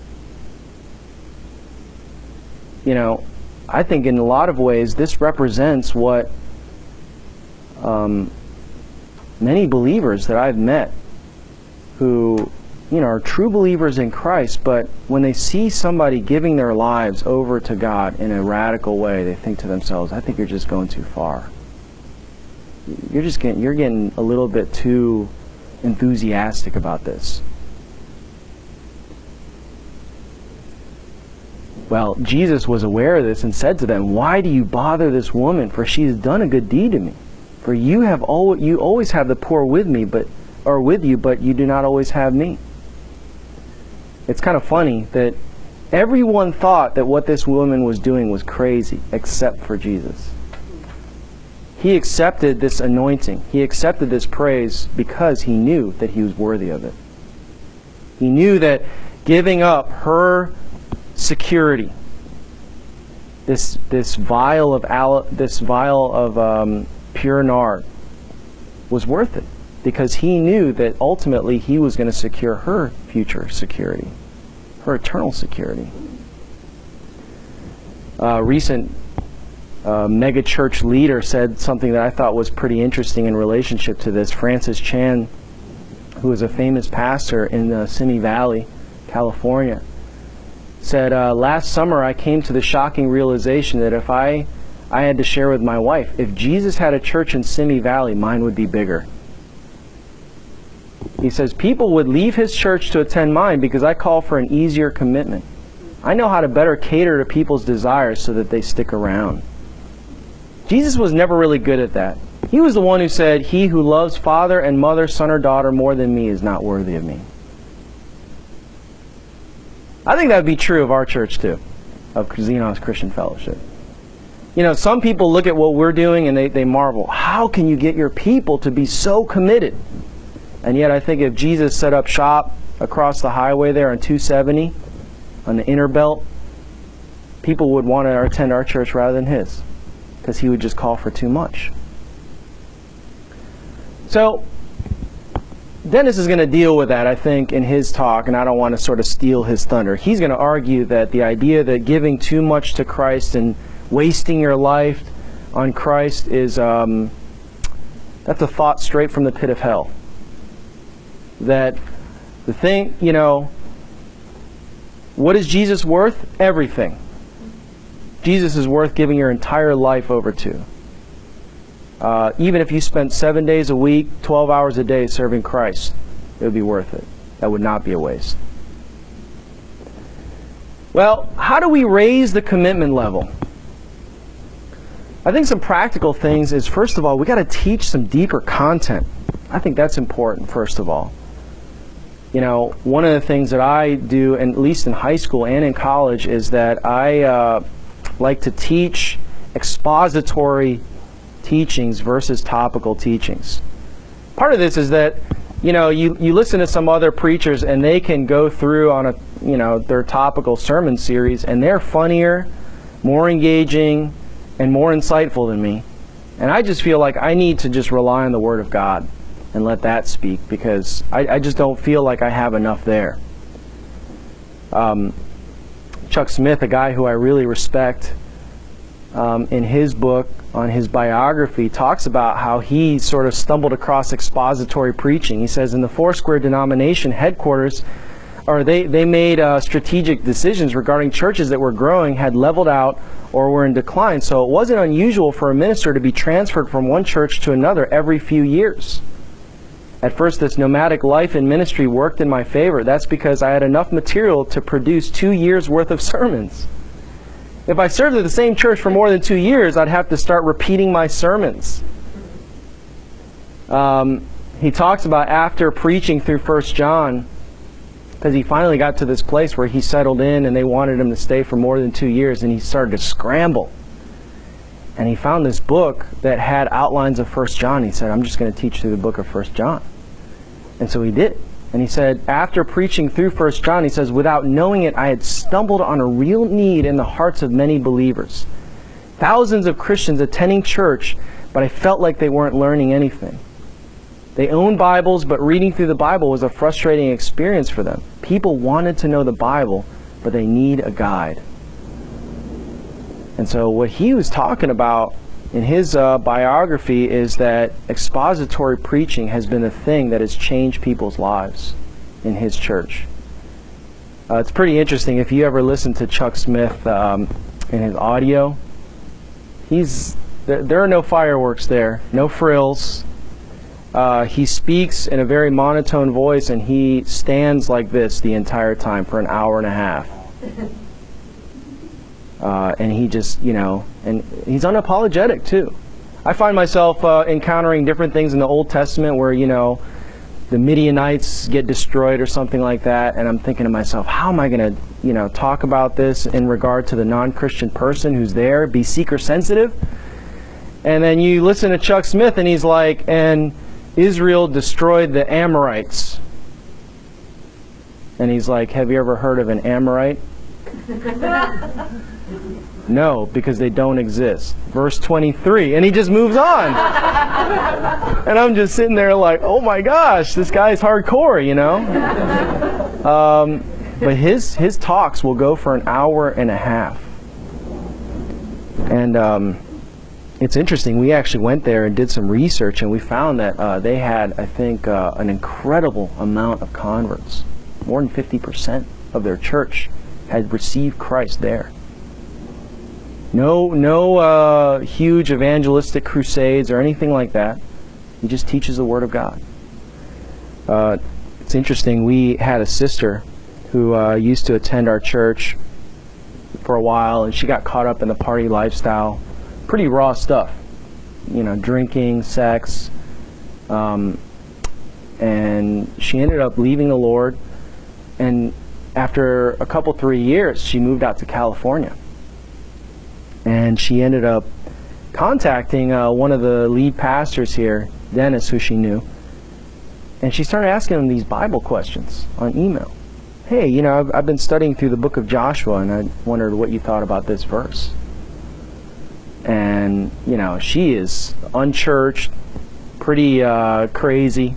You know, I think in a lot of ways this represents what um, many believers that I've met who, you know, are true believers in Christ, but when they see somebody giving their lives over to God in a radical way, they think to themselves, "I think you're just going too far. You're just getting, you're getting a little bit too enthusiastic about this." Well, Jesus was aware of this and said to them, "Why do you bother this woman? For she has done a good deed to me. For you have al you always have the poor with me, but or with you, but you do not always have me." It's kind of funny that everyone thought that what this woman was doing was crazy, except for Jesus. He accepted this anointing. He accepted this praise because he knew that he was worthy of it. He knew that giving up her security, this this vial of al this vial of um, pure nard, was worth it, because he knew that ultimately he was going to secure her future security, her eternal security. A uh, recent uh, mega church leader said something that I thought was pretty interesting in relationship to this. Francis Chan, who is a famous pastor in the Simi Valley, California, said, uh, "Last summer I came to the shocking realization that if I, I had to share with my wife, if Jesus had a church in Simi Valley, mine would be bigger." He says, "People would leave his church to attend mine because I call for an easier commitment. I know how to better cater to people's desires so that they stick around." Jesus was never really good at that. He was the one who said, "He who loves father and mother, son or daughter more than me is not worthy of me." I think that would be true of our church too, of Xenos Christian Fellowship. You know, some people look at what we're doing and they, they marvel, how can you get your people to be so committed? And yet I think if Jesus set up shop across the highway there on two seventy, on the inner belt, people would want to attend our church rather than his, because he would just call for too much. So Dennis is going to deal with that, I think, in his talk, and I don't want to sort of steal his thunder. He's going to argue that the idea that giving too much to Christ and wasting your life on Christ is, um, that's a thought straight from the pit of hell. That the thing, you know, what is Jesus worth? Everything. Jesus is worth giving your entire life over to. Uh, even if you spent seven days a week, twelve hours a day serving Christ, it would be worth it. That would not be a waste. Well, how do we raise the commitment level? I think some practical things is, first of all, we got to teach some deeper content. I think that's important, first of all. You know, one of the things that I do, and at least in high school and in college, is that I uh, like to teach expository teachings versus topical teachings. Part of this is that, you know, you, you listen to some other preachers and they can go through on a, you know, their topical sermon series, and they're funnier, more engaging, and more insightful than me. And I just feel like I need to just rely on the Word of God and let that speak, because I, I just don't feel like I have enough there. Um, Chuck Smith, a guy who I really respect, um, in his book on his biography, talks about how he sort of stumbled across expository preaching. He says in the Foursquare denomination headquarters, or they, they made uh, strategic decisions regarding churches that were growing, had leveled out, or were in decline. So it wasn't unusual for a minister to be transferred from one church to another every few years. At first, this nomadic life in ministry worked in my favor. That's because I had enough material to produce two years' worth of sermons. If I served at the same church for more than two years, I'd have to start repeating my sermons. Um, he talks about after preaching through First John, because he finally got to this place where he settled in and they wanted him to stay for more than two years, and he started to scramble. And he found this book that had outlines of First John. He said, I'm just going to teach through the book of First John. And so he did. And he said, after preaching through First John, he says, without knowing it, I had stumbled on a real need in the hearts of many believers. Thousands of Christians attending church, but I felt like they weren't learning anything. They owned Bibles, but reading through the Bible was a frustrating experience for them. People wanted to know the Bible, but they need a guide. And so what he was talking about in his uh, biography is that expository preaching has been the thing that has changed people's lives in his church. Uh, it's pretty interesting. If you ever listen to Chuck Smith um, in his audio, he's there, there are no fireworks there, no frills. Uh, he speaks in a very monotone voice, and he stands like this the entire time for an hour and a half. Uh, and he just, you know, and he's unapologetic too. I find myself uh, encountering different things in the Old Testament where, you know, the Midianites get destroyed or something like that, and I'm thinking to myself, how am I going to, you know, talk about this in regard to the non-Christian person who's there, be seeker sensitive? And then you listen to Chuck Smith, and he's like, and Israel destroyed the Amorites. And he's like, have you ever heard of an Amorite? No, because they don't exist. Verse twenty-three, and he just moves on. And I'm just sitting there like, oh my gosh, this guy's hardcore, you know? Um, but his, his talks will go for an hour and a half. And um, it's interesting, we actually went there and did some research, and we found that uh, they had, I think, uh, an incredible amount of converts. More than fifty percent of their church had received Christ there. No, no uh, huge evangelistic crusades or anything like that. He just teaches the Word of God. Uh, it's interesting, we had a sister who uh, used to attend our church for a while, and she got caught up in the party lifestyle. Pretty raw stuff. You know, drinking, sex. Um, and she ended up leaving the Lord, and after a couple, three years, she moved out to California. And she ended up contacting uh, one of the lead pastors here, Dennis, who she knew. And she started asking him these Bible questions on email. Hey, you know, I've, I've been studying through the book of Joshua, and I wondered what you thought about this verse. And, you know, she is unchurched, pretty uh, crazy,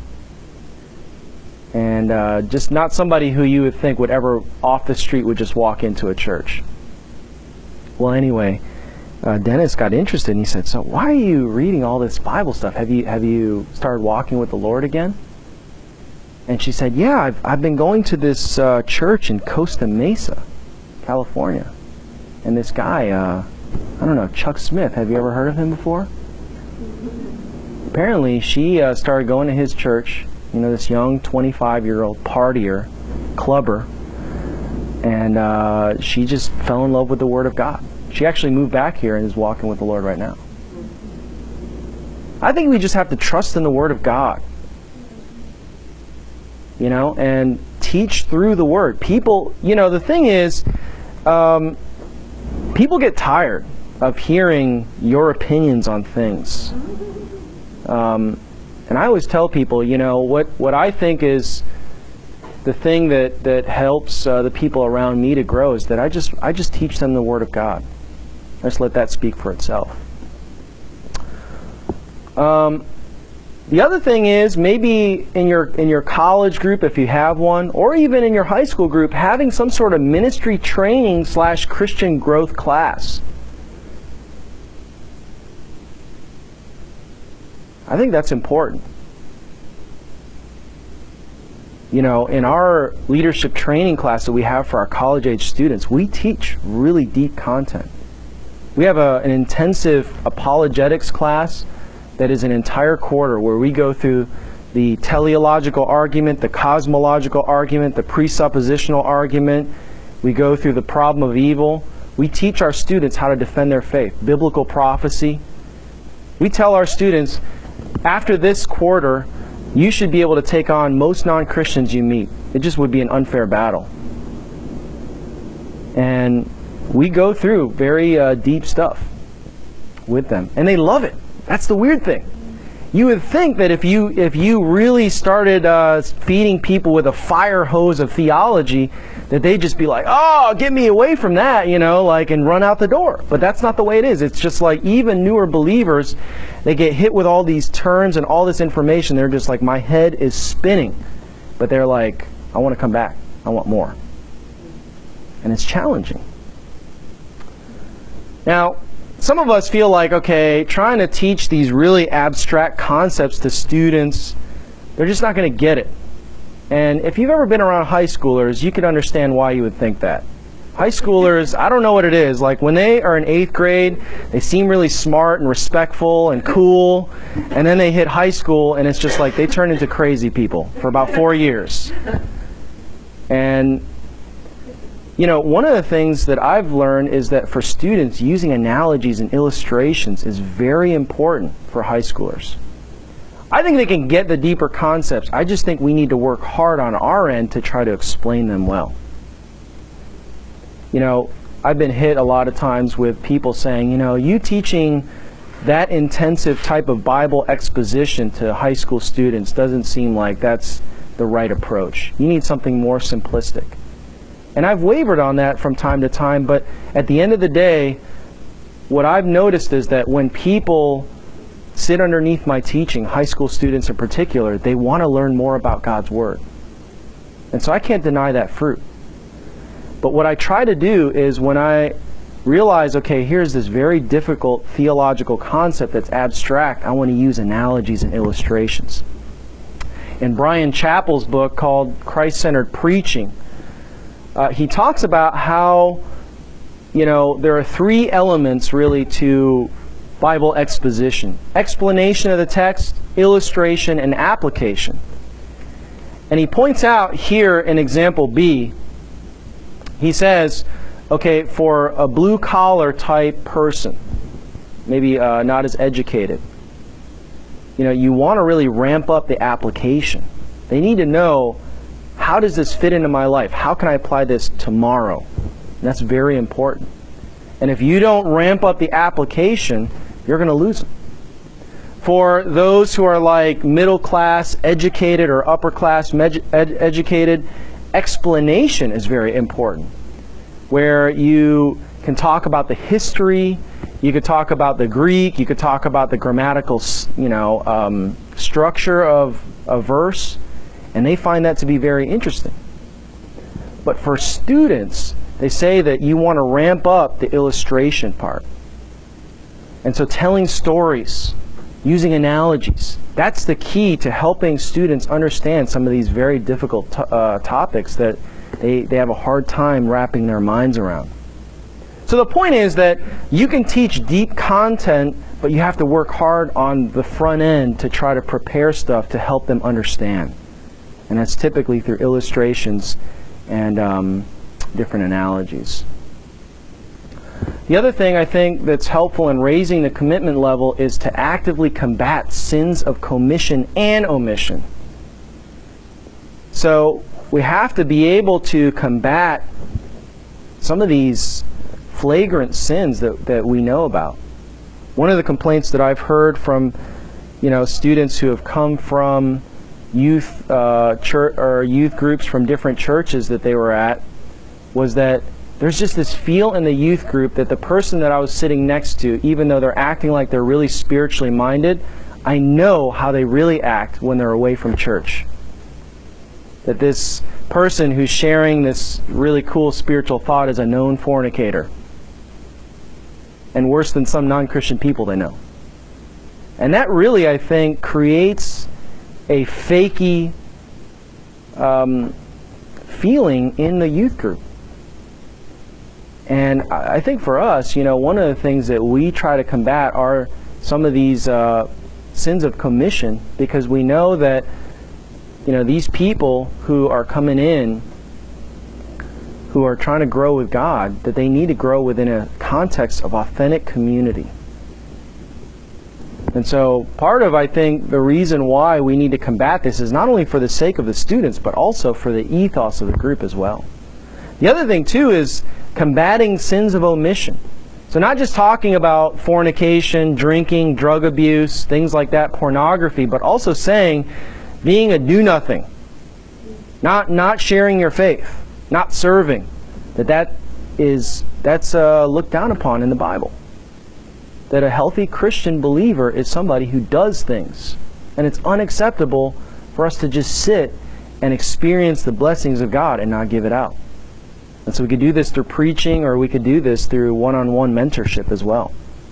and uh, just not somebody who you would think would ever off the street would just walk into a church. Well, anyway, uh, Dennis got interested, and he said, "So why are you reading all this Bible stuff? Have you have you started walking with the Lord again?" And she said, "Yeah, I've I've been going to this uh, church in Costa Mesa, California, and this guy, uh, I don't know, Chuck Smith. Have you ever heard of him before?" Apparently, she uh, started going to his church. You know, this young twenty-five-year-old partier, clubber, and uh, she just fell in love with the Word of God. She actually moved back here and is walking with the Lord right now. I think we just have to trust in the Word of God, you know, and teach through the Word. People, you know, the thing is, um, people get tired of hearing your opinions on things. Um, and I always tell people, you know, what, what I think is the thing that, that helps uh, the people around me to grow is that I just, I just teach them the Word of God. I just let that speak for itself. Um, the other thing is, maybe in your, in your college group, if you have one, or even in your high school group, having some sort of ministry training slash Christian growth class. I think that's important. You know, in our leadership training class that we have for our college-age students, we teach really deep content. We have a, an intensive apologetics class that is an entire quarter where we go through the teleological argument, the cosmological argument, the presuppositional argument. We go through the problem of evil. We teach our students how to defend their faith, biblical prophecy. We tell our students, after this quarter, you should be able to take on most non-Christians you meet. It just would be an unfair battle. And we go through very uh, deep stuff with them. And they love it. That's the weird thing. You would think that if you, if you really started uh, feeding people with a fire hose of theology, that they'd just be like, "Oh, get me away from that," you know, like, and run out the door. But that's not the way it is. It's just like even newer believers, they get hit with all these terms and all this information. They're just like, my head is spinning. But they're like, I want to come back. I want more. And it's challenging. Now, some of us feel like, okay, trying to teach these really abstract concepts to students, they're just not going to get it. And if you've ever been around high schoolers, you can understand why you would think that. High schoolers, I don't know what it is, like when they are in eighth grade, they seem really smart and respectful and cool, and then they hit high school and it's just like they turn into crazy people for about four years. And you know, one of the things that I've learned is that for students, using analogies and illustrations is very important for high schoolers. I think they can get the deeper concepts. I just think we need to work hard on our end to try to explain them well. You know, I've been hit a lot of times with people saying, you know, you teaching that intensive type of Bible exposition to high school students doesn't seem like that's the right approach. You need something more simplistic. And I've wavered on that from time to time, but at the end of the day, what I've noticed is that when people sit underneath my teaching, high school students in particular, they want to learn more about God's Word. And so I can't deny that fruit. But what I try to do is when I realize, okay, here's this very difficult theological concept that's abstract, I want to use analogies and illustrations. In Brian Chappell's book called Christ-Centered Preaching, uh, he talks about how, you know, there are three elements really to Bible exposition: explanation of the text, illustration, and application. And he points out here in example B, he says, okay, for a blue-collar type person, maybe uh, not as educated, you know, you want to really ramp up the application. They need to know, how does this fit into my life? How can I apply this tomorrow? And that's very important. And if you don't ramp up the application, you're going to lose them. For those who are like middle class, educated, or upper class ed educated, explanation is very important. Where you can talk about the history, you could talk about the Greek, you could talk about the grammatical, you know, um, structure of a verse, and they find that to be very interesting. But for students, they say that you want to ramp up the illustration part. And so telling stories, using analogies, that's the key to helping students understand some of these very difficult to uh, topics that they, they have a hard time wrapping their minds around. So the point is that you can teach deep content, but you have to work hard on the front end to try to prepare stuff to help them understand. And that's typically through illustrations and um, different analogies. The other thing I think that's helpful in raising the commitment level is to actively combat sins of commission and omission. So we have to be able to combat some of these flagrant sins that, that we know about. One of the complaints that I've heard from, you know, students who have come from youth uh, church or youth groups from different churches that they were at was that there's just this feel in the youth group that the person that I was sitting next to, even though they're acting like they're really spiritually minded, I know how they really act when they're away from church. That this person who's sharing this really cool spiritual thought is a known fornicator. And worse than some non-Christian people they know. And that really, I think, creates a fakey um, feeling in the youth group. And I think for us, you know, one of the things that we try to combat are some of these uh, sins of commission, because we know that, you know, these people who are coming in, who are trying to grow with God, that they need to grow within a context of authentic community. And so part of, I think, the reason why we need to combat this is not only for the sake of the students, but also for the ethos of the group as well. The other thing, too, is combating sins of omission. So not just talking about fornication, drinking, drug abuse, things like that, pornography, but also saying being a do-nothing, not not sharing your faith, not serving, that that is that's uh, looked down upon in the Bible. That a healthy Christian believer is somebody who does things, and it's unacceptable for us to just sit and experience the blessings of God and not give it out. And so we could do this through preaching, or we could do this through one-on-one mentorship as well.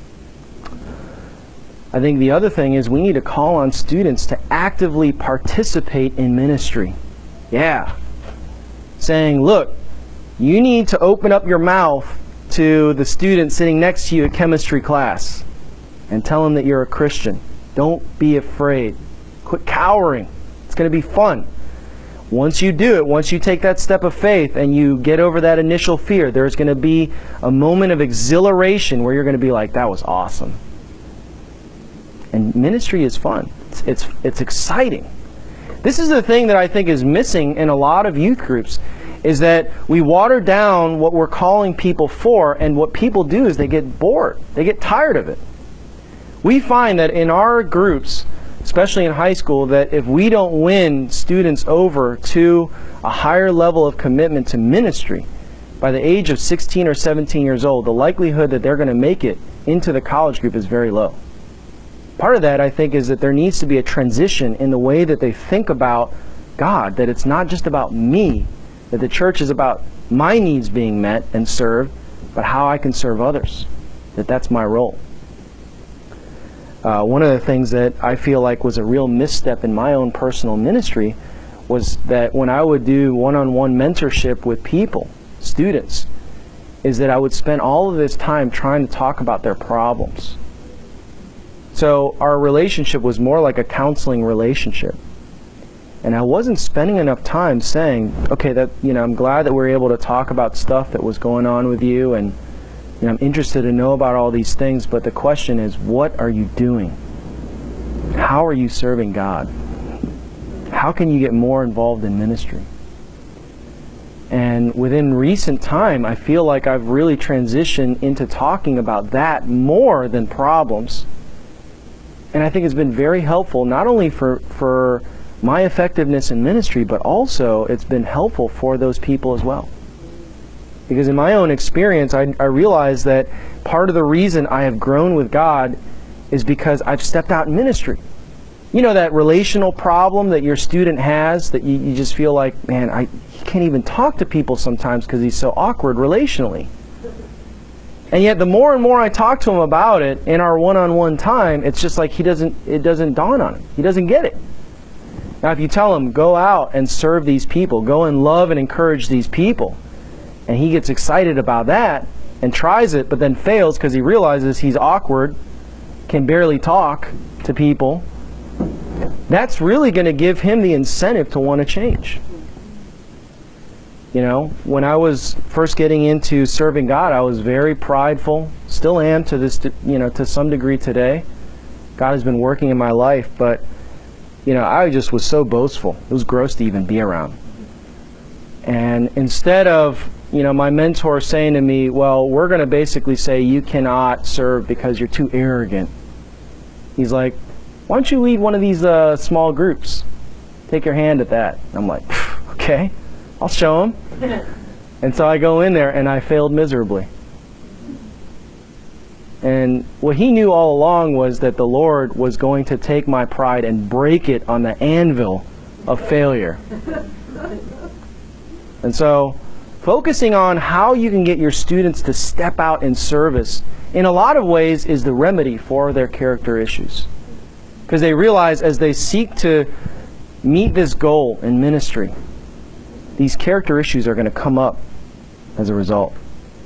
I think the other thing is we need to call on students to actively participate in ministry. Yeah. Saying, look, you need to open up your mouth to the student sitting next to you at chemistry class and tell them that you're a Christian. Don't be afraid. Quit cowering. It's going to be fun. Once you do it, once you take that step of faith and you get over that initial fear, there's going to be a moment of exhilaration where you're going to be like, that was awesome. And ministry is fun. It's, it's, it's exciting. This is the thing that I think is missing in a lot of youth groups, is that we water down what we're calling people for, and what people do is they get bored. They get tired of it. We find that in our groups, especially in high school, that if we don't win students over to a higher level of commitment to ministry, by the age of sixteen or seventeen years old, the likelihood that they're going to make it into the college group is very low. Part of that, I think, is that there needs to be a transition in the way that they think about God, that it's not just about me, that the church is about my needs being met and served, but how I can serve others, that that's my role. Uh, one of the things that I feel like was a real misstep in my own personal ministry was that when I would do one-on-one mentorship with people, students, is that I would spend all of this time trying to talk about their problems. So our relationship was more like a counseling relationship. And I wasn't spending enough time saying, okay, that, you know, I'm glad that we're able to talk about stuff that was going on with you, and you know, I'm interested to know about all these things, but the question is, what are you doing? How are you serving God? How can you get more involved in ministry? And within recent time, I feel like I've really transitioned into talking about that more than problems. And I think it's been very helpful, not only for, for my effectiveness in ministry, but also it's been helpful for those people as well. Because in my own experience, I, I realized that part of the reason I have grown with God is because I've stepped out in ministry. You know, that relational problem that your student has, that you, you just feel like, man, I he can't even talk to people sometimes because he's so awkward relationally. And yet the more and more I talk to him about it in our one-on-one time, it's just like he doesn't, it doesn't dawn on him. He doesn't get it. Now if you tell him, go out and serve these people, go and love and encourage these people, and he gets excited about that and tries it, but then fails because he realizes he's awkward, can barely talk to people, that's really going to give him the incentive to want to change. You know, when I was first getting into serving God, I was very prideful, still am to this, you know, to some degree today. God has been working in my life, but, you know, I just was so boastful. It was gross to even be around. And instead of, you know, my mentor saying to me, well, we're going to basically say you cannot serve because you're too arrogant. He's like, why don't you lead one of these uh, small groups? Take your hand at that. And I'm like, okay, I'll show him. And so I go in there and I failed miserably. And what he knew all along was that the Lord was going to take my pride and break it on the anvil of failure. And so focusing on how you can get your students to step out in service in a lot of ways is the remedy for their character issues. Because they realize as they seek to meet this goal in ministry, these character issues are going to come up as a result.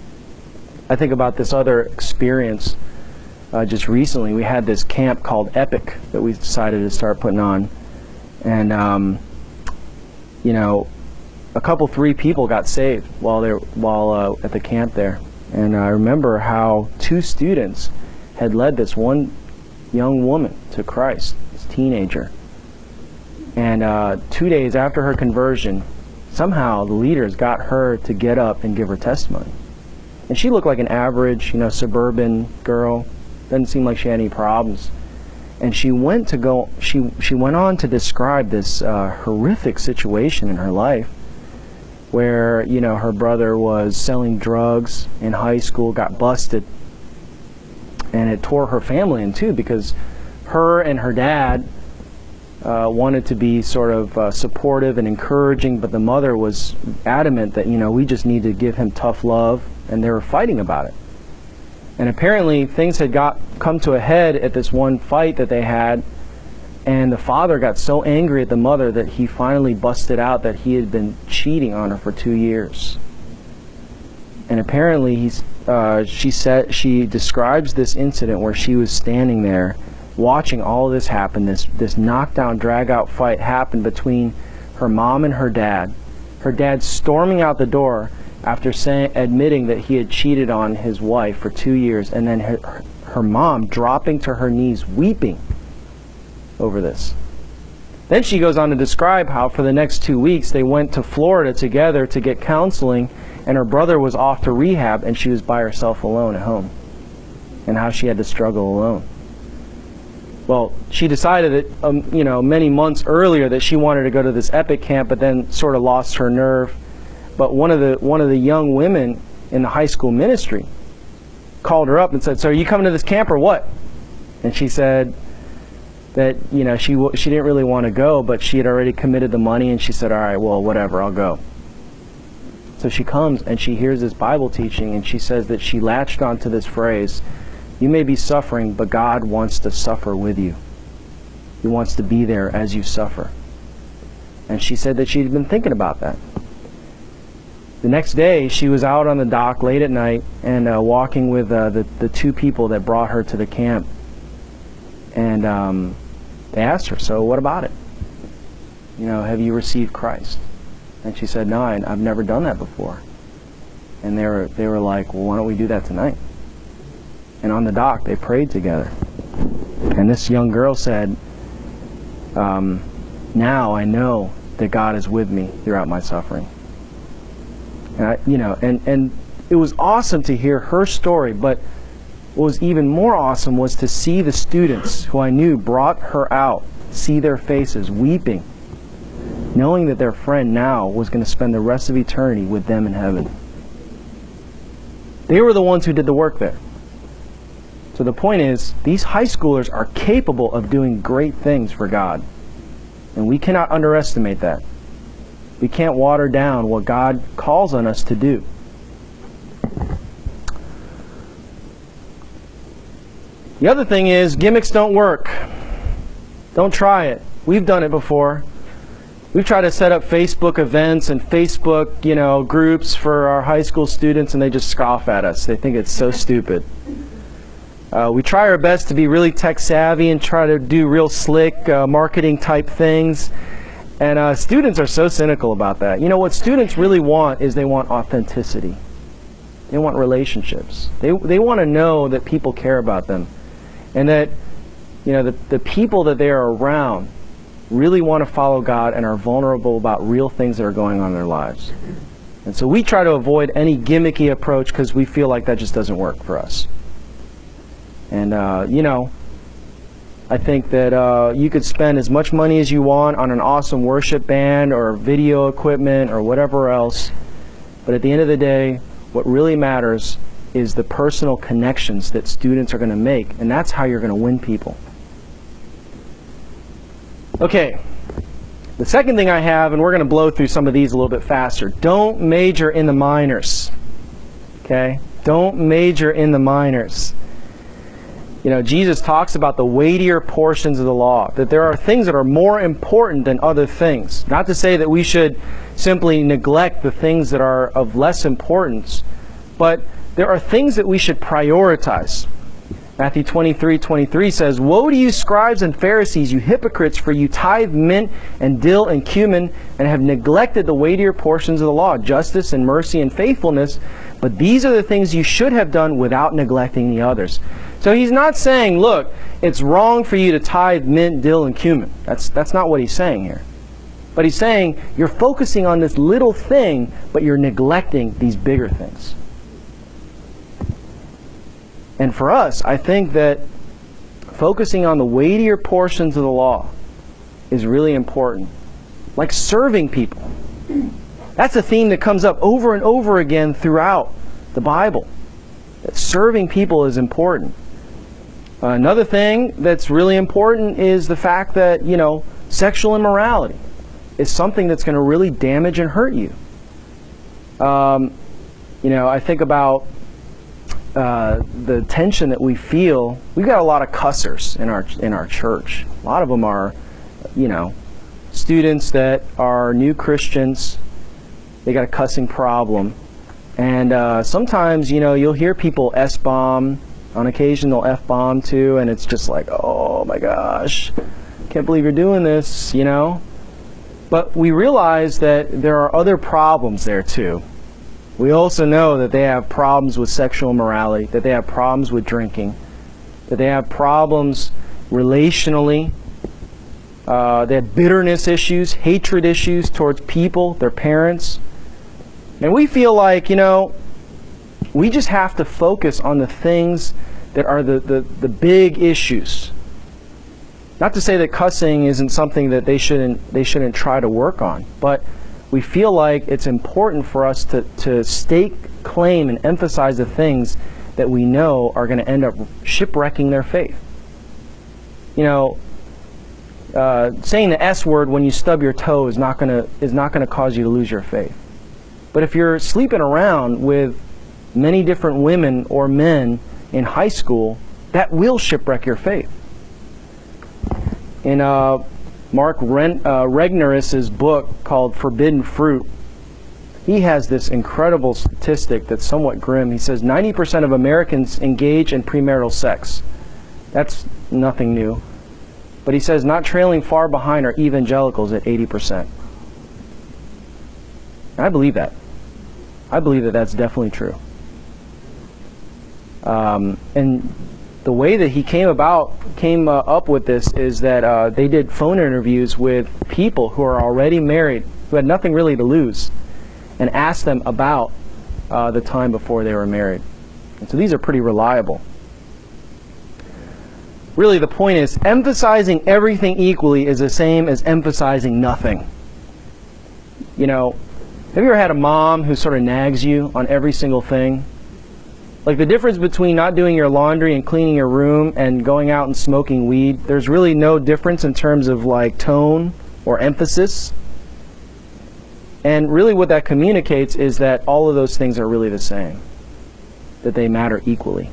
I think about this other experience uh, just recently. We had this camp called Epic that we decided to start putting on. And, um, you know, a couple, three people got saved while they were, while uh, at the camp there. And I remember how two students had led this one young woman to Christ, this teenager. And uh, two days after her conversion, somehow the leaders got her to get up and give her testimony. And she looked like an average, you know, suburban girl. Doesn't seem like she had any problems. And she went to go. She she went on to describe this uh, horrific situation in her life, where, you know, her brother was selling drugs in high school, got busted, and it tore her family in two because her and her dad uh, wanted to be sort of uh, supportive and encouraging, but the mother was adamant that, you know, we just need to give him tough love, and they were fighting about it. And apparently things had got come to a head at this one fight that they had, and the father got so angry at the mother that he finally busted out that he had been cheating on her for two years. And apparently he's, uh, she said she describes this incident where she was standing there watching all this happen, this, this knockdown, drag-out fight happen between her mom and her dad. Her dad storming out the door after saying, admitting that he had cheated on his wife for two years, and then her, her mom dropping to her knees weeping over this. Then she goes on to describe how for the next two weeks they went to Florida together to get counseling, and her brother was off to rehab and she was by herself alone at home, and how she had to struggle alone. Well, she decided that, um, you know, many months earlier that she wanted to go to this Epic camp, but then sort of lost her nerve. But one of the one of the young women in the high school ministry called her up and said, "So are you coming to this camp or what?" And she said that, you know, she w she didn't really want to go, but she had already committed the money, and she said, "All right, well, whatever, I'll go." So she comes and she hears this Bible teaching, and she says that she latched onto this phrase, "You may be suffering, but God wants to suffer with you. He wants to be there as you suffer." And she said that she'd been thinking about that. The next day, she was out on the dock late at night and uh, walking with uh, the, the two people that brought her to the camp. And um, they asked her, "So what about it? You know, have you received Christ?" And she said, "No, I, I've never done that before." And they were, they were like, "Well, why don't we do that tonight?" And on the dock, they prayed together. And this young girl said, um, "Now I know that God is with me throughout my suffering." And I, you know, and, and it was awesome to hear her story, but what was even more awesome was to see the students who I knew brought her out, see their faces weeping, knowing that their friend now was going to spend the rest of eternity with them in heaven. They were the ones who did the work there. So the point is, these high schoolers are capable of doing great things for God. And we cannot underestimate that. We can't water down what God calls on us to do. The other thing is, gimmicks don't work. Don't try it. We've done it before. We've tried to set up Facebook events and Facebook, you know, groups for our high school students, and they just scoff at us. They think it's so stupid. Uh, we try our best to be really tech savvy and try to do real slick uh, marketing type things. And uh, students are so cynical about that. You know, what students really want is they want authenticity. They want relationships. They, they want to know that people care about them. And that, you know, the, the people that they are around really want to follow God and are vulnerable about real things that are going on in their lives. And so we try to avoid any gimmicky approach because we feel like that just doesn't work for us. And, uh, you know, I think that uh, you could spend as much money as you want on an awesome worship band or video equipment or whatever else. But at the end of the day, what really matters is the personal connections that students are going to make. And that's how you're going to win people. Okay. The second thing I have, and we're going to blow through some of these a little bit faster. Don't major in the minors. Okay? Don't major in the minors. You know, Jesus talks about the weightier portions of the law, that there are things that are more important than other things. Not to say that we should simply neglect the things that are of less importance, but there are things that we should prioritize. Matthew twenty-three twenty-three says, "Woe to you, scribes and Pharisees, you hypocrites, for you tithe mint and dill and cumin, and have neglected the weightier portions of the law, justice and mercy and faithfulness. But these are the things you should have done without neglecting the others." So he's not saying, look, it's wrong for you to tithe mint, dill, and cumin. That's, that's not what he's saying here. But he's saying you're focusing on this little thing, but you're neglecting these bigger things. And for us, I think that focusing on the weightier portions of the law is really important. Like serving people. That's a theme that comes up over and over again throughout the Bible. That serving people is important. Uh, another thing that's really important is the fact that, you know, sexual immorality is something that's going to really damage and hurt you. Um, you know, I think about uh, the tension that we feel. We've got a lot of cussers in our in our church. A lot of them are, you know, students that are new Christians. They got a cussing problem. And uh, sometimes, you know, you'll hear people S-bomb. On occasion, they'll F-bomb too, and it's just like, oh my gosh, can't believe you're doing this, you know? But we realize that there are other problems there too. We also know that they have problems with sexual immorality, that they have problems with drinking, that they have problems relationally. Uh, they have bitterness issues, hatred issues towards people, their parents. And we feel like, you know, we just have to focus on the things that are the, the, the big issues. Not to say that cussing isn't something that they shouldn't they shouldn't try to work on, but we feel like it's important for us to, to stake claim and emphasize the things that we know are going to end up shipwrecking their faith. You know, uh, saying the S word when you stub your toe is not going to is not going to cause you to lose your faith. But if you're sleeping around with many different women or men in high school, that will shipwreck your faith. In uh, Mark Ren uh, Regnerus's book called Forbidden Fruit, he has this incredible statistic that's somewhat grim. He says ninety percent of Americans engage in premarital sex. That's nothing new. But he says not trailing far behind are evangelicals at eighty percent. I believe that. I believe that that's definitely true. Um, and the way that he came about, came uh, up with this is that uh, they did phone interviews with people who are already married, who had nothing really to lose, and asked them about uh, the time before they were married. And so these are pretty reliable. Really, the point is, emphasizing everything equally is the same as emphasizing nothing. You know, have you ever had a mom who sort of nags you on every single thing? Like the difference between not doing your laundry and cleaning your room and going out and smoking weed, there's really no difference in terms of like tone or emphasis. And really what that communicates is that all of those things are really the same, that they matter equally.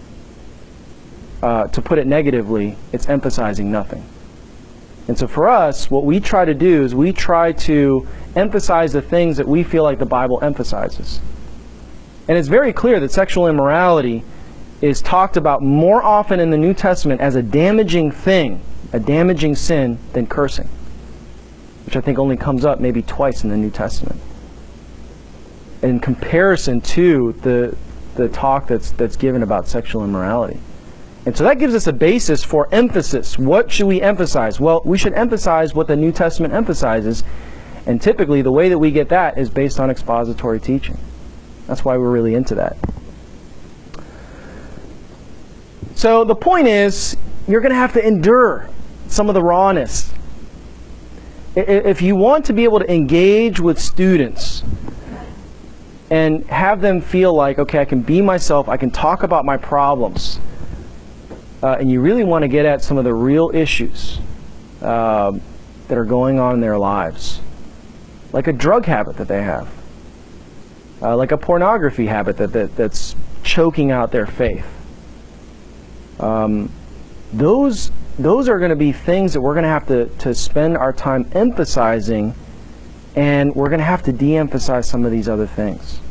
Uh, to put it negatively, it's emphasizing nothing. And so for us, what we try to do is we try to emphasize the things that we feel like the Bible emphasizes. And it's very clear that sexual immorality is talked about more often in the New Testament as a damaging thing, a damaging sin, than cursing, which I think only comes up maybe twice in the New Testament, in comparison to the, the talk that's, that's given about sexual immorality. And so that gives us a basis for emphasis. What should we emphasize? Well, we should emphasize what the New Testament emphasizes, and typically the way that we get that is based on expository teaching. That's why we're really into that. So the point is, you're going to have to endure some of the rawness. If you want to be able to engage with students and have them feel like, okay, I can be myself, I can talk about my problems, uh, and you really want to get at some of the real issues uh, that are going on in their lives, like a drug habit that they have, uh, like a pornography habit that, that that's choking out their faith. Um, those those are going to be things that we're going to have to, to spend our time emphasizing, and we're going to have to de-emphasize some of these other things.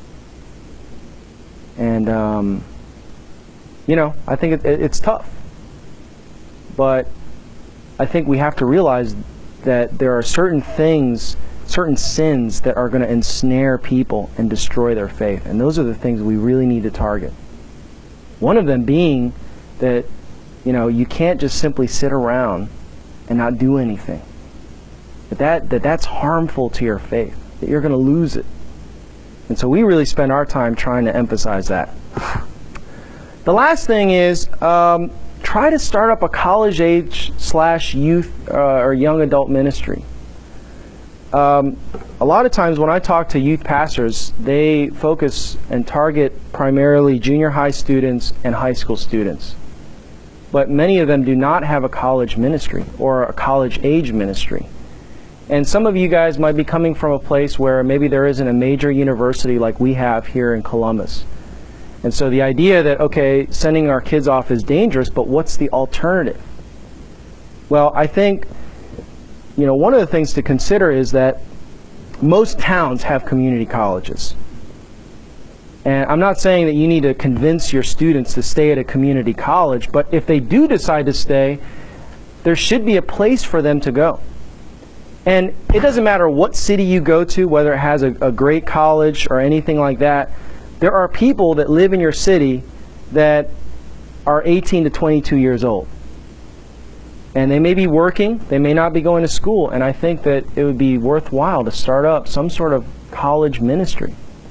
And um, you know, I think it, it, it's tough, but I think we have to realize that there are certain things, certain sins that are going to ensnare people and destroy their faith, and those are the things we really need to target. One of them being that, you know, you can't just simply sit around and not do anything. That, that, that that's harmful to your faith, that you're going to lose it. And so we really spend our time trying to emphasize that. The last thing is, um, try to start up a college age slash youth uh, or young adult ministry. Um, a lot of times when I talk to youth pastors, they focus and target primarily junior high students and high school students. But many of them do not have a college ministry or a college age ministry. And some of you guys might be coming from a place where maybe there isn't a major university like we have here in Columbus. And so the idea that, okay, sending our kids off is dangerous, but what's the alternative? Well, I think, you know, one of the things to consider is that most towns have community colleges. And I'm not saying that you need to convince your students to stay at a community college, but if they do decide to stay, there should be a place for them to go. And it doesn't matter what city you go to, whether it has a, a great college or anything like that, there are people that live in your city that are eighteen to twenty-two years old. And they may be working, they may not be going to school, and I think that it would be worthwhile to start up some sort of college ministry.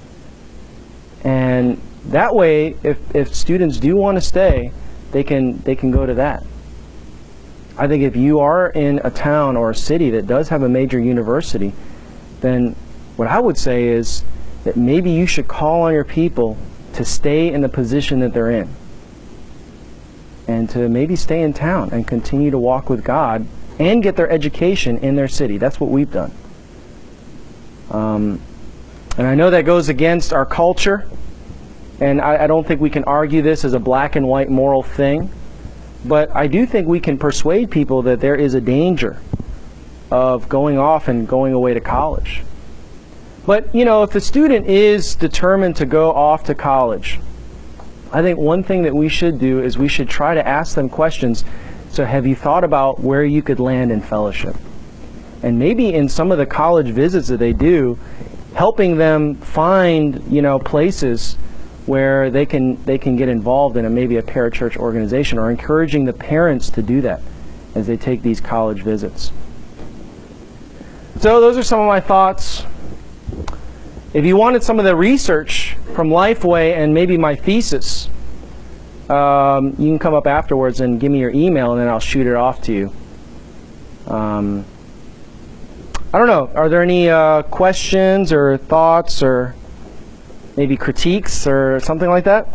And that way, if, if students do want to stay, they can, they can go to that. I think if you are in a town or a city that does have a major university, then what I would say is that maybe you should call on your people to stay in the position that they're in, and to maybe stay in town and continue to walk with God and get their education in their city. That's what we've done. Um, and I know that goes against our culture, and I, I don't think we can argue this as a black and white moral thing, but I do think we can persuade people that there is a danger of going off and going away to college. But, you know, if the student is determined to go off to college, I think one thing that we should do is we should try to ask them questions. So have you thought about where you could land in fellowship? And maybe in some of the college visits that they do, helping them find, you know, places where they can they can get involved in a, maybe a parachurch organization, or encouraging the parents to do that as they take these college visits. So those are some of my thoughts. If you wanted some of the research from Lifeway and maybe my thesis, um, you can come up afterwards and give me your email, and then I'll shoot it off to you. Um, I don't know. Are there any uh, questions or thoughts or maybe critiques or something like that.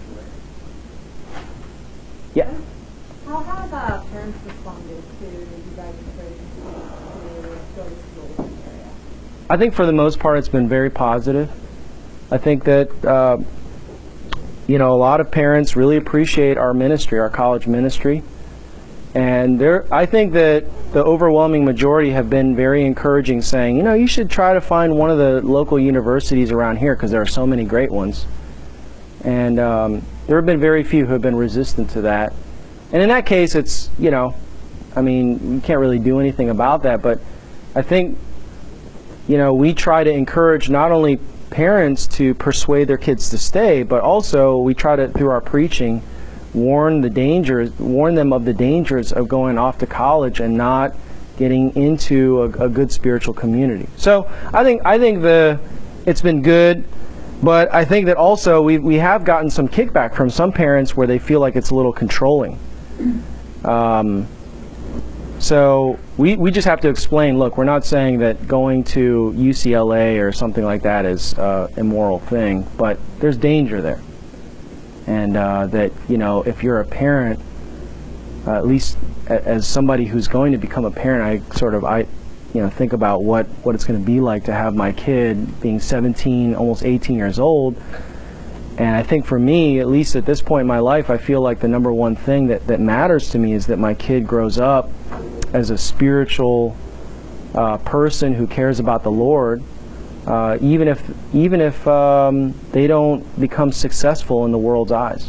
Yeah.
How have uh, parents responded to you guys' encouraging to go to school in the area?
I think for the most part it's been very positive. I think that uh, you know, a lot of parents really appreciate our ministry, our college ministry, and there I think that the overwhelming majority have been very encouraging, saying, you know, you should try to find one of the local universities around here because there are so many great ones. And um, there have been very few who have been resistant to that. And in that case, it's, you know, I mean, you can't really do anything about that, but I think, you know, we try to encourage not only parents to persuade their kids to stay, but also we try to, through our preaching, warn the dangers, warn them of the dangers of going off to college and not getting into a, a good spiritual community. So I think I think the it's been good, but I think that also we we have gotten some kickback from some parents where they feel like it's a little controlling. Um, so we we just have to explain. Look, we're not saying that going to U C L A or something like that is an immoral thing, but there's danger there. And uh, that, you know, if you're a parent, uh, at least a, as somebody who's going to become a parent, I sort of, I, you know, think about what, what it's going to be like to have my kid being seventeen, almost eighteen years old. And I think for me, at least at this point in my life, I feel like the number one thing that, that matters to me is that my kid grows up as a spiritual uh, person who cares about the Lord. Uh, even if even if um, they don't become successful in the world's eyes,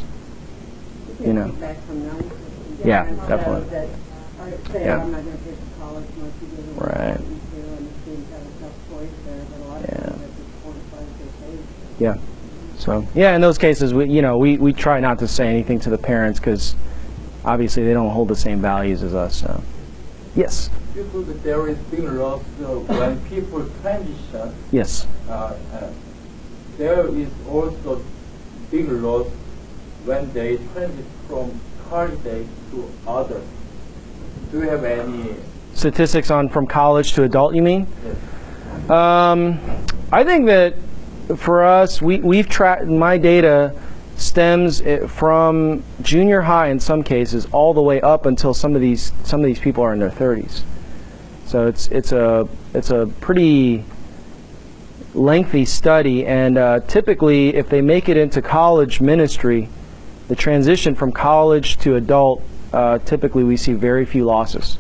you know.
Feedback from young
Yeah,
parents,
definitely.
uh, that are saying,
Yeah.
I'm not going to pay for college, most people don't
Right.
want to, and the students have a tough choice there, but a lot of
Yeah.
times at this point, five to pay.
Yeah. So yeah, in those cases, we you know we we try not to say anything to the parents because obviously they don't hold the same values as us. So yes,
People, there is big loss uh, when people transition.
yes.
Uh, uh, there is also big loss when they transition from college days to others. Do you have any?
Statistics on from college to adult, you mean?
Yes.
Um, I think that for us, we, we've tracked, my data stems it from junior high in some cases all the way up until some of these some of these people are in their thirties. So it's it's a it's a pretty lengthy study, and uh, typically if they make it into college ministry, the transition from college to adult, uh, typically we see very few losses.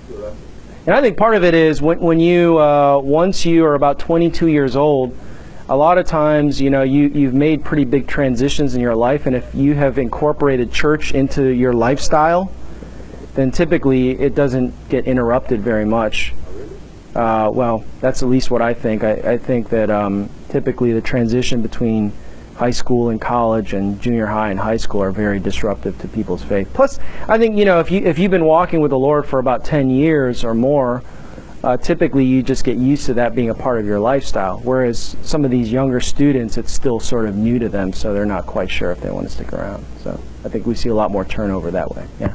And I think part of it is when, when you, uh, once you are about twenty-two years old, a lot of times, you know, you, you've made pretty big transitions in your life, and if you have incorporated church into your lifestyle, then typically it doesn't get interrupted very much. Uh, well, that's at least what I think. I, I think that um, typically the transition between high school and college and junior high and high school are very disruptive to people's faith. Plus, I think, you know, if, you, if you've been walking with the Lord for about ten years or more, uh, typically you just get used to that being a part of your lifestyle. Whereas some of these younger students, it's still sort of new to them, so they're not quite sure if they want to stick around. So I think we see a lot more turnover that way. Yeah.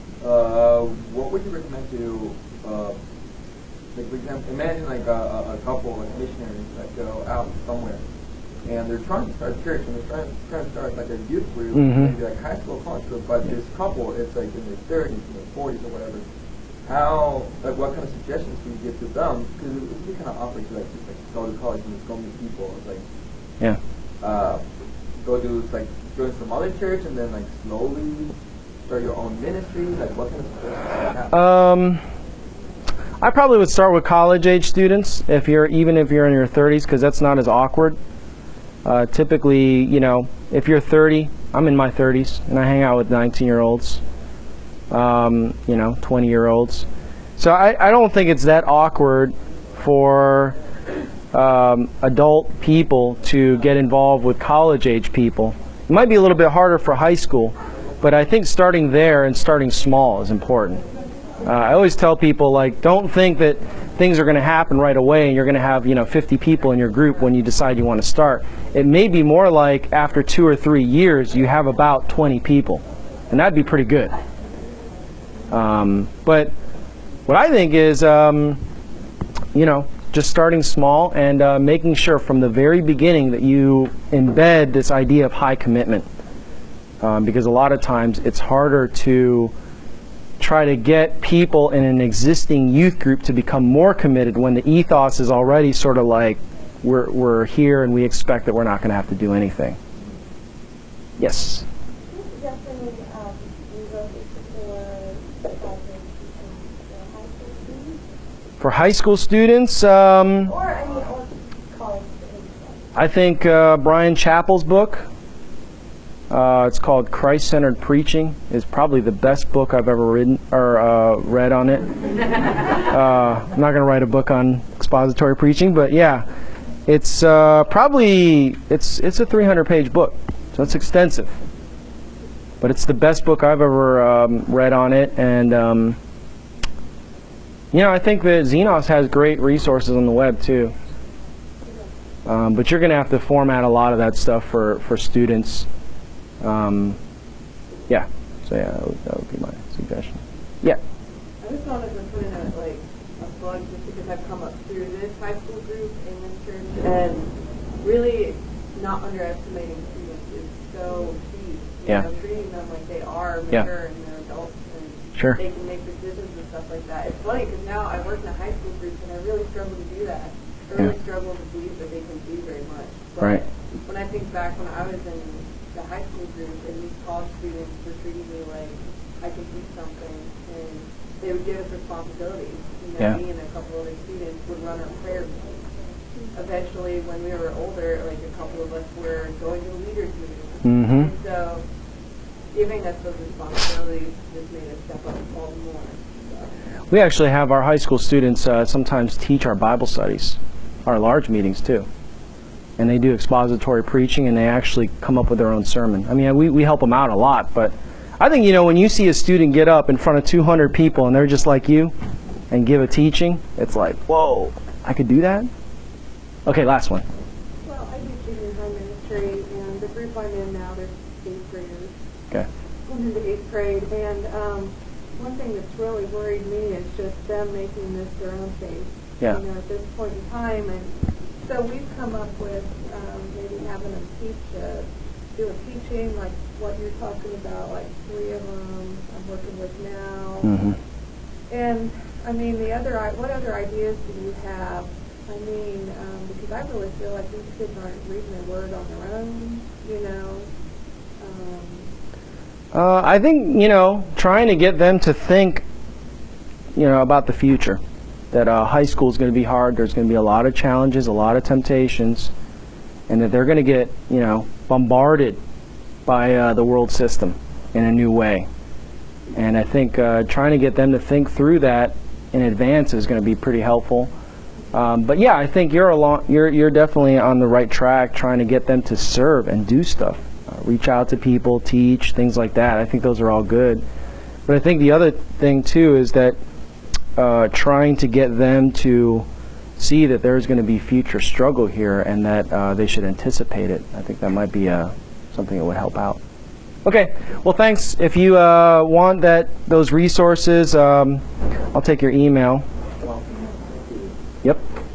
Uh, what would you recommend to, uh, like for example, imagine like a, a, a couple, like missionaries that go out somewhere, and they're trying to start a church, and they're trying, trying to start like a youth group,
Mhm.
maybe like high school, college group, but this couple, it's like in their thirties, in their forties, or whatever. How, like, what kind of suggestions do you give to them? Because it would be kind of awkward to like just like go to college and just go meet people. It's like,
Yeah.
uh, go do like join some other church, and then like slowly start your own ministry. Like, what kind of suggestions do you have?
Um, I probably would start with college-age students, if you're even if you're in your thirties, because that's not as awkward. Uh, typically, you know, if you're thirty, I'm in my thirties, and I hang out with nineteen-year-olds, um, you know, twenty-year-olds. So I, I don't think it's that awkward for um, adult people to get involved with college-age people. It might be a little bit harder for high school, but I think starting there and starting small is important. Uh, I always tell people, like, don't think that things are going to happen right away and you're going to have, you know, fifty people in your group when you decide you want to start. It may be more like after two or three years you have about twenty people, and that'd be pretty good. Um, but what I think is, um, you know, just starting small and uh, making sure from the very beginning that you embed this idea of high commitment. Um, because a lot of times it's harder to try to get people in an existing youth group to become more committed when the ethos is already sort of like, we're, we're here and we expect that we're not going to have to do anything. Yes?
Definitely, um, we wrote it for college and high school students,
For high school students, um,
or I mean, or college students.
I think uh, Brian Chappell's book, uh, it's called Christ-Centered Preaching, is probably the best book I've ever written or uh, read on it. uh, I'm not going to write a book on expository preaching, but yeah, it's uh, probably it's it's a three hundred page book, so it's extensive. But it's the best book I've ever um, read on it, and um, you know, I think that Xenos has great resources on the web too. Um, but you're going to have to format a lot of that stuff for for students. Um, yeah, so yeah, that would, that would be my suggestion. Yeah.
I just wanted to put in a, like, a plug just because I've come up through this high school group in this church, and really not underestimating students is so key. You
Yeah.
know, treating them like they are
Yeah.
mature and they're adults and
Sure.
they can make decisions and stuff like that. It's funny because now I work in a high school group and I really struggle to do that. I really
Yeah.
struggle to believe that they can do very much. But
Right.
when I think back when I was in the high school group and these college students were treating me like I could do something, and they would give us responsibilities. You know,
Yeah.
me and a couple other students would run our prayer meetings. Eventually, when we were older, like a couple of us were going to the leaders meeting.
Mm-hmm.
And so, giving us those responsibilities just made us step up all the more. So.
We actually have our high school students uh, sometimes teach our Bible studies, our large meetings too. And they do expository preaching, and they actually come up with their own sermon. I mean, we, we help them out a lot, but I think, you know, when you see a student get up in front of two hundred people and they're just like you and give a teaching, it's like, whoa, I could do that? Okay, last one.
Well, I do junior high ministry, and the group I'm in now, there's eighth graders.
Okay.
Going into eighth grade, and um, one thing that's really worried me is just them making this their own faith.
Yeah.
You know, at this point in time, and so we've come up with um, maybe having them teach, uh, do a teaching like what you're talking about, like three of them I'm working with now.
Mm-hmm.
And I mean, the other, i- what other ideas do you have? I mean, um, because I really feel like these kids aren't reading the word on their own, you know. Um,
Uh, I think, you know, trying to get them to think, you know, about the future. That uh, high school is going to be hard. There's going to be a lot of challenges, a lot of temptations, and that they're going to get, you know, bombarded by uh, the world system in a new way. And I think uh, trying to get them to think through that in advance is going to be pretty helpful. Um, but yeah, I think you're along, you're you're definitely on the right track, trying to get them to serve and do stuff, uh, reach out to people, teach, things like that. I think those are all good. But I think the other thing too is that uh, trying to get them to see that there's going to be future struggle here and that uh, they should anticipate it. I think that might be uh, something that would help out. Okay, well, thanks. If you uh, want that those resources, um, I'll take your email. Yep.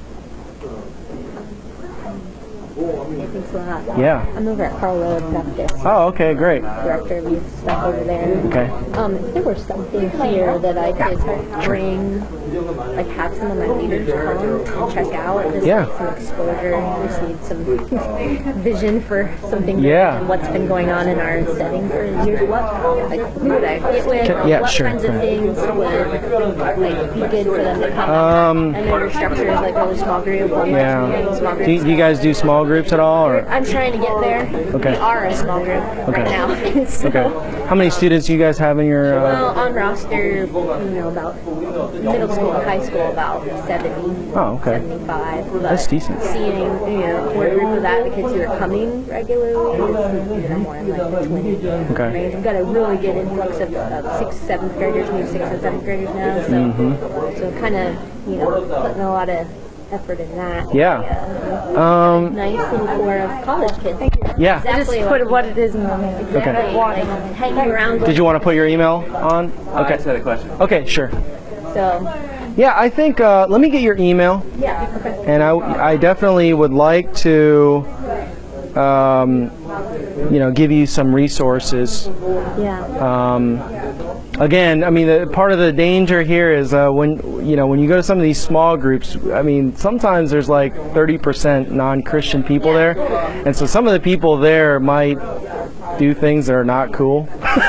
Thanks a lot.
Yeah.
I'm over at Carl Road Baptist,
Oh, okay, great.
director of youth stuff over there.
Okay.
Um, if there was something here that I could bring, like have some of my leaders come and check out, just
Yeah.
like some exposure, just need some vision for something
Yeah.
and what's been going on in our setting for years. What, like, who would I get with?
Can- yeah,
what
sure.
kinds of things would like be good for them to come?
Um,
and their structure is like really small group. one
Yeah.
person, small
Do you,
groups.
do you guys do small groups at all, or?
I'm trying to get there.
Okay.
We are a small group
Okay.
right now. So,
Okay. How many students do you guys have in your? Uh,
well, on roster, you know, about middle school and high school, about seventy,
Oh, okay.
seventy-five. But
That's decent.
Seeing, you know, for a group of that, the kids who are coming regularly, is, you know, more in like the twenty
Okay.
range. We've got a really good influx of uh, sixth, seventh graders, maybe sixth and seventh graders now. So,
Mm-hmm.
so kind of, you know, putting a lot of effort in that.
Yeah. Um,
Nice little core of college kids.
yeah.
Exactly
Just put what it is in the moment.
Exactly. Like, hanging around.
Did you want to put your email on?
I
Okay.
just had a question.
Okay, sure.
So,
Yeah, I think, uh, let me get your email.
Yeah. Okay.
And I, I definitely would like to, um, you know, give you some resources.
Yeah.
Um, again, I mean, the, part of the danger here is uh, when, you know, when you go to some of these small groups, I mean, sometimes there's like thirty percent non-Christian people there. And so some of the people there might do things that are not cool.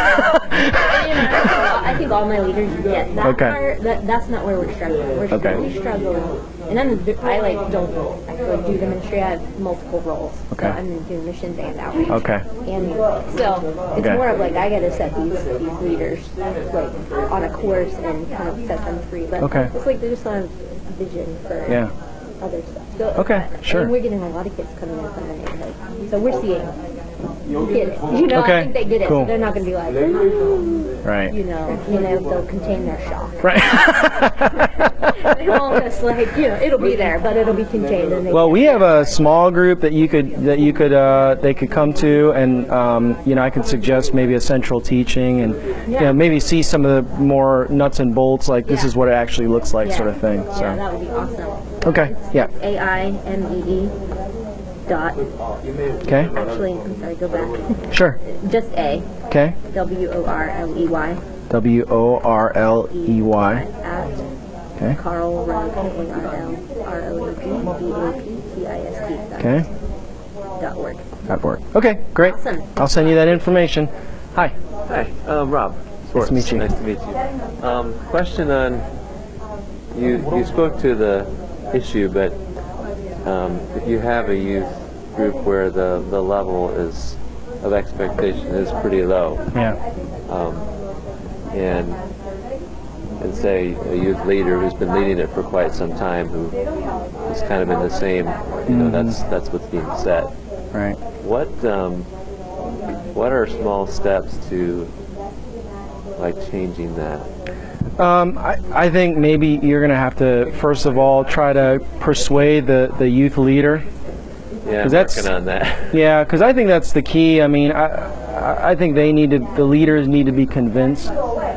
I think all my leaders get that
Okay.
part. That, that's not where we're struggling. We're
Okay.
really struggling. And I'm, I like don't actually do the ministry. I have multiple roles.
Okay.
So I'm doing missions and outreach.
Okay.
And so it's
Okay.
more of like I got to set these these leaders like on a course and kind of set them free. But
Okay.
it's like they just don't have a vision for
Yeah.
other stuff. So,
Okay,
I-
sure.
And we're getting a lot of kids coming in from the neighborhood. So we're seeing get it. You know,
Okay,
I think they get it.
cool.
So they're not going to be like,
Right.
you know, you know, they'll contain their shock.
Right.
They won't just like, you know, it'll be there, but it'll be contained. And they
Well,
can't-
we have a small group that you could that you could uh, they could come to, and um, you know, I could suggest maybe a central teaching, and you know, maybe see some of the more nuts and bolts, like this
Yeah.
is what it actually looks like,
yeah.
sort of thing.
Yeah,
So
that would be awesome.
okay, yeah,
A I M E E dot.
okay,
Actually, I'm sorry, go back.
sure,
Just A.
okay.
W O R L E Y.
W O R L E Y.
At
Okay.
Carl Road, K A R L R O A D B A P T I S T.
Okay.
Dot org.
That work. Okay, great.
Awesome.
I'll send you that information. Hi.
Hi, um, Rob.
Nice to meet you.
Nice to meet you. Um, question on, you you spoke to the issue, but um, if you have a youth group where the, the level is of expectation is pretty low,
Yeah.
um, and and say a youth leader who's been leading it for quite some time, who is kind of in the same, you know, that's that's what's being said.
Right.
What um, what are small steps to like changing that?
Um, I, I think maybe you're going to have to, first of all, try to persuade the, the youth leader.
Yeah, I'm
that's-
working on that.
Yeah, because I think that's the key. I mean, I, I- I think they need to, the leaders need to be convinced.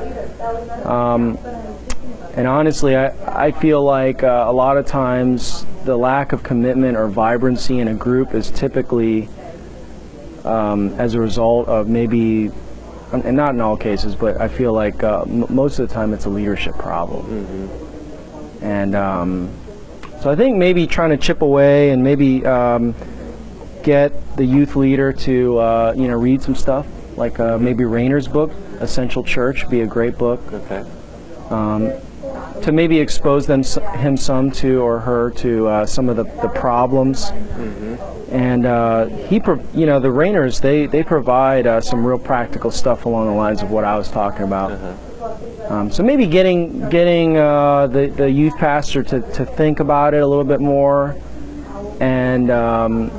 Um, and honestly, I, I feel like uh, a lot of times the lack of commitment or vibrancy in a group is typically um, as a result of maybe, and not in all cases, but I feel like uh, m- most of the time it's a leadership problem.
Mm-hmm.
And um, so I think maybe trying to chip away and maybe um, get the youth leader to uh, you know read some stuff, like uh, maybe Rainer's book, Essential Church, be a great book.
Okay.
Um, to maybe expose them, him some to or her to uh, some of the, the problems.
Mm-hmm.
And uh, he, pro- you know, the Rainers, they they provide uh, some real practical stuff along the lines of what I was talking about.
Uh-huh.
Um, so maybe getting getting uh, the the youth pastor to, to think about it a little bit more, and um,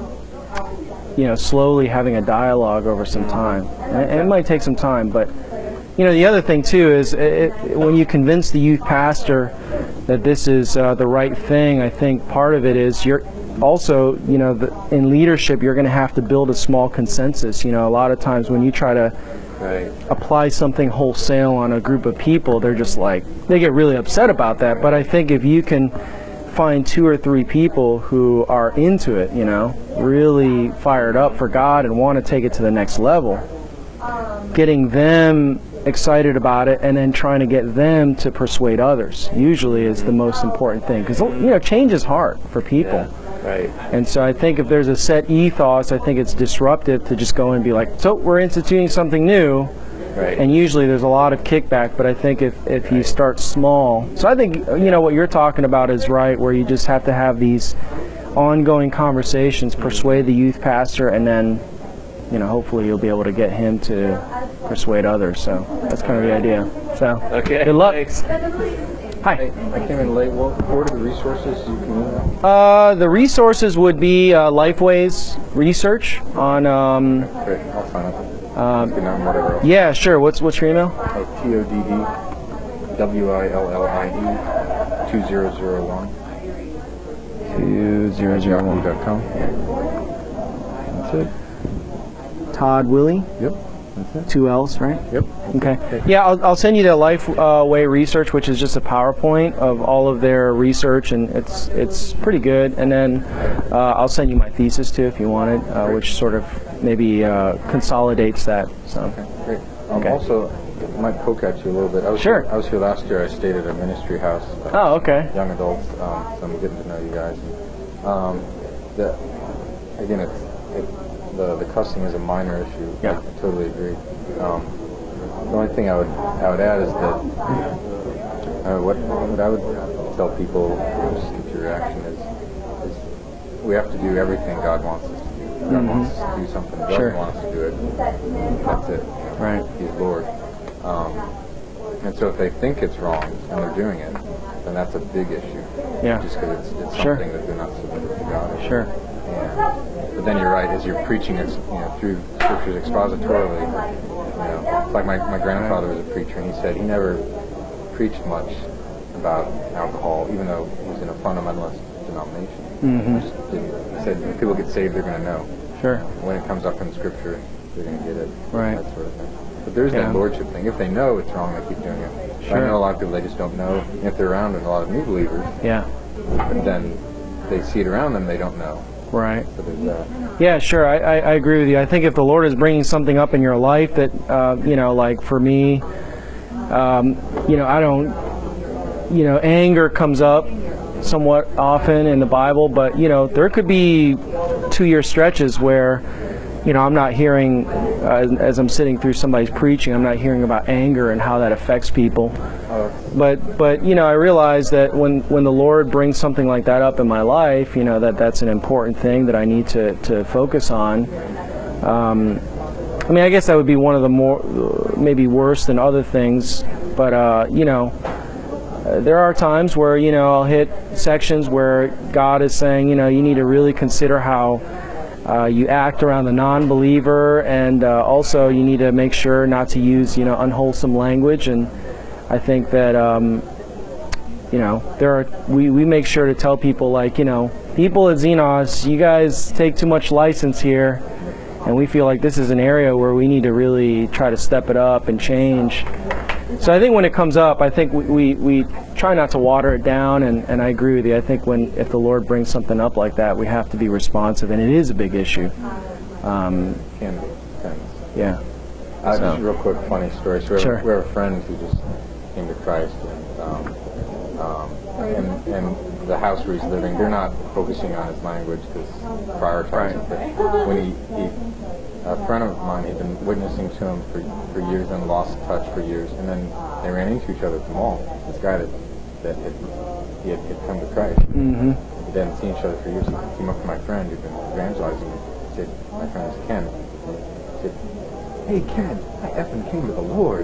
you know, slowly having a dialogue over some time. And, and it might take some time, but you know, the other thing too is it, when you convince the youth pastor that this is uh, the right thing, I think part of it is you're also, you know, the, in leadership, you're going to have to build a small consensus. You know, a lot of times when you try to
Right.
apply something wholesale on a group of people, they're just like, they get really upset about that. But I think if you can find two or three people who are into it, you know, really fired up for God and want to take it to the next level, getting them excited about it and then trying to get them to persuade others usually is the most important thing, because, you know, change is hard for people.
Yeah. Right.
And so I think if there's a set ethos, I think it's disruptive to just go and be like, so we're instituting something new.
Right.
And usually there's a lot of kickback, but I think if, if you start small, so I think, you know, what you're talking about is right, where you just have to have these ongoing conversations, persuade the youth pastor, and then, you know, hopefully you'll be able to get him to persuade others. So that's kind of the idea. So
Okay.
good luck.
Thanks.
Hi.
I came in late. What, what are the resources you can email?
Uh, the resources would be uh, Lifeway's research on. Um,
Great, I'll sign up.
um,
You can um, whatever else.
yeah, sure. What's what's your email?
Uh, T O D D W I L L I E two zero zero one
Two zero zero one.
dot com.
That's it. Todd Willie.
Yep.
Two L's, right?
Yep.
Okay. Yeah, I'll, I'll send you the Lifeway Research, which is just a PowerPoint of all of their research, and it's it's pretty good. And then uh, I'll send you my thesis too if you want it, uh, which sort of maybe uh, consolidates that. So.
Okay, great. Um,
Okay.
Also, I might poke at you a little bit. I was
Sure.
Here, I was here last year. I stayed at a ministry house. Uh,
Oh, okay.
Young adults. Um, so I'm getting to know you guys. And, um, the, again, it's, it, the the cussing is a minor issue.
Yeah.
I totally agree. Um, the only thing I would I would add is that uh, what what I would tell people, just get your reaction, is is we have to do everything God wants us to do. God
Mhm.
wants us to do something. God
Sure.
wants us to do it. That's it.
Right.
He's Lord. Um, and so if they think it's wrong and they're doing it, then that's a big issue.
Yeah.
Just because it's, it's
Sure.
something that they're not submitted to God.
Sure.
And, but then you're right, as you're preaching it, you know, through scriptures expositorily, you know, it's like my, my grandfather was a preacher, and he said he never preached much about alcohol, even though he was in a fundamentalist denomination.
Mhm.
Just didn't- He said when people get saved, they're going to know.
Sure.
When it comes up in scripture, they're going to get it.
Right.
That sort of thing. But there's
Yeah.
that lordship thing. If they know it's wrong, they keep doing it. But
Sure.
I know a lot of people, they just don't know. And if they're around a lot of new believers,
Yeah.
but then they see it around them, they don't know.
Right.
So there's that.
Yeah, sure. I, I, I agree with you. I think if the Lord is bringing something up in your life that, uh, you know, like for me, um, you know, I don't, you know, anger comes up somewhat often in the Bible, but, you know, there could be two-year stretches where, you know, I'm not hearing, uh, as I'm sitting through somebody's preaching, I'm not hearing about anger and how that affects people. But, but you know, I realize that when, when the Lord brings something like that up in my life, you know, that that's an important thing that I need to, to focus on. Um, I mean, I guess that would be one of the more, maybe worse than other things, but, uh, you know, uh, there are times where, you know, I'll hit sections where God is saying, you know, you need to really consider how uh, you act around the non-believer, and uh, also you need to make sure not to use, you know, unwholesome language. And I think that, um, you know, there are, we, we make sure to tell people, like, you know, people at Xenos, you guys take too much license here, and we feel like this is an area where we need to really try to step it up and change. So I think when it comes up, I think we, we, we try not to water it down, and, and I agree with you. I think when if the Lord brings something up like that, we have to be responsive, and it is a big issue. Um,
Can be. Depends.
yeah.
Uh,
So-
Just a real quick funny story. So we have,
Sure.
we have a friend who just came to Christ, and, um, um, and, and the house where he's living, they're not focusing on his language because prioritizing it. But when he, he, a friend of mine had been witnessing to him for, for years and lost touch for years, and then they ran into each other at the mall. This guy that, that had, he had, had come to Christ.
Mm-hmm.
They hadn't seen each other for years. He came up to my friend who'd been evangelizing. He said, my friend was Ken. He said, hey Ken, I effing came to the Lord.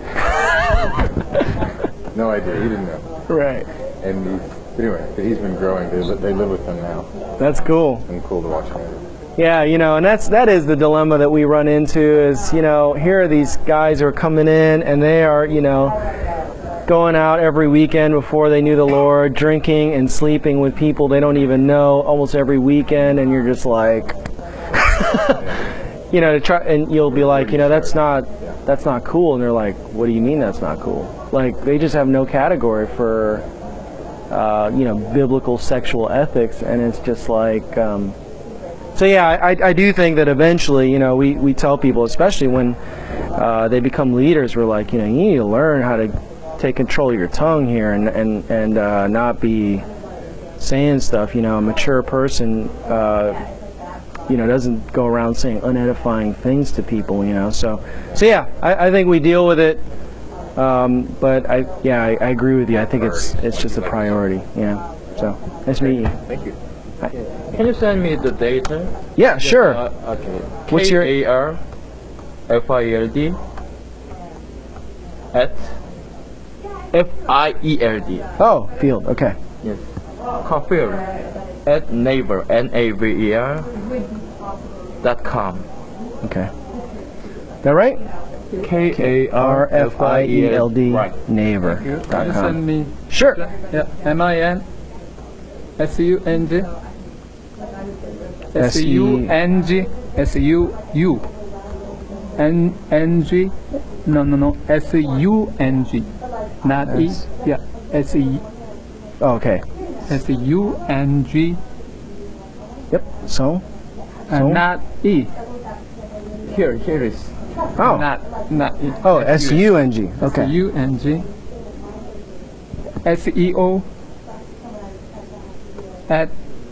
No idea, he didn't know.
Right.
And he, but anyway, but he's been growing. They, li- they live with him now.
That's cool.
It's been cool to watch him.
Yeah, you know, and that's that is the dilemma that we run into is, you know, here are these guys who are coming in and they are, you know, going out every weekend before they knew the Lord, drinking and sleeping with people they don't even know almost every weekend, and you're just like, you know, to try, and you'll be like, you know, that's not that's not cool, and they're like, what do you mean that's not cool? Like, they just have no category for, uh, you know, biblical sexual ethics, and it's just like. Um, So yeah, I, I do think that eventually, you know, we, we tell people, especially when uh, they become leaders, we're like, you know, you need to learn how to take control of your tongue here and and and uh, not be saying stuff. You know, a mature person, uh, you know, doesn't go around saying unedifying things to people. You know, so so yeah, I, I think we deal with it. Um, but I yeah, I, I agree with you. I think it's it's just a priority. Yeah. So nice to meet you.
Thank you.
Hi.
Can you send me the data?
Yeah, sure.
Uh, okay.
What's your-
K A R F I E L D at F I E L D.
Oh, Field. Okay.
Yes. Career at Naver N A V E R dot com.
Okay. That right?
K A
R F I E L D
Right.
Naver
Can you
dot com.
send me?
Sure.
Yeah. M I N S U N G S U N G S U U N N G. No, no, no. S U N G. Not E.
S-
Yeah. S E.
Oh, okay.
S U N G.
Yep. So.
Uh,
So?
not E. Here, here is.
Oh.
Not, not E.
Oh, S U N G. Okay.
S U N G. S E O. At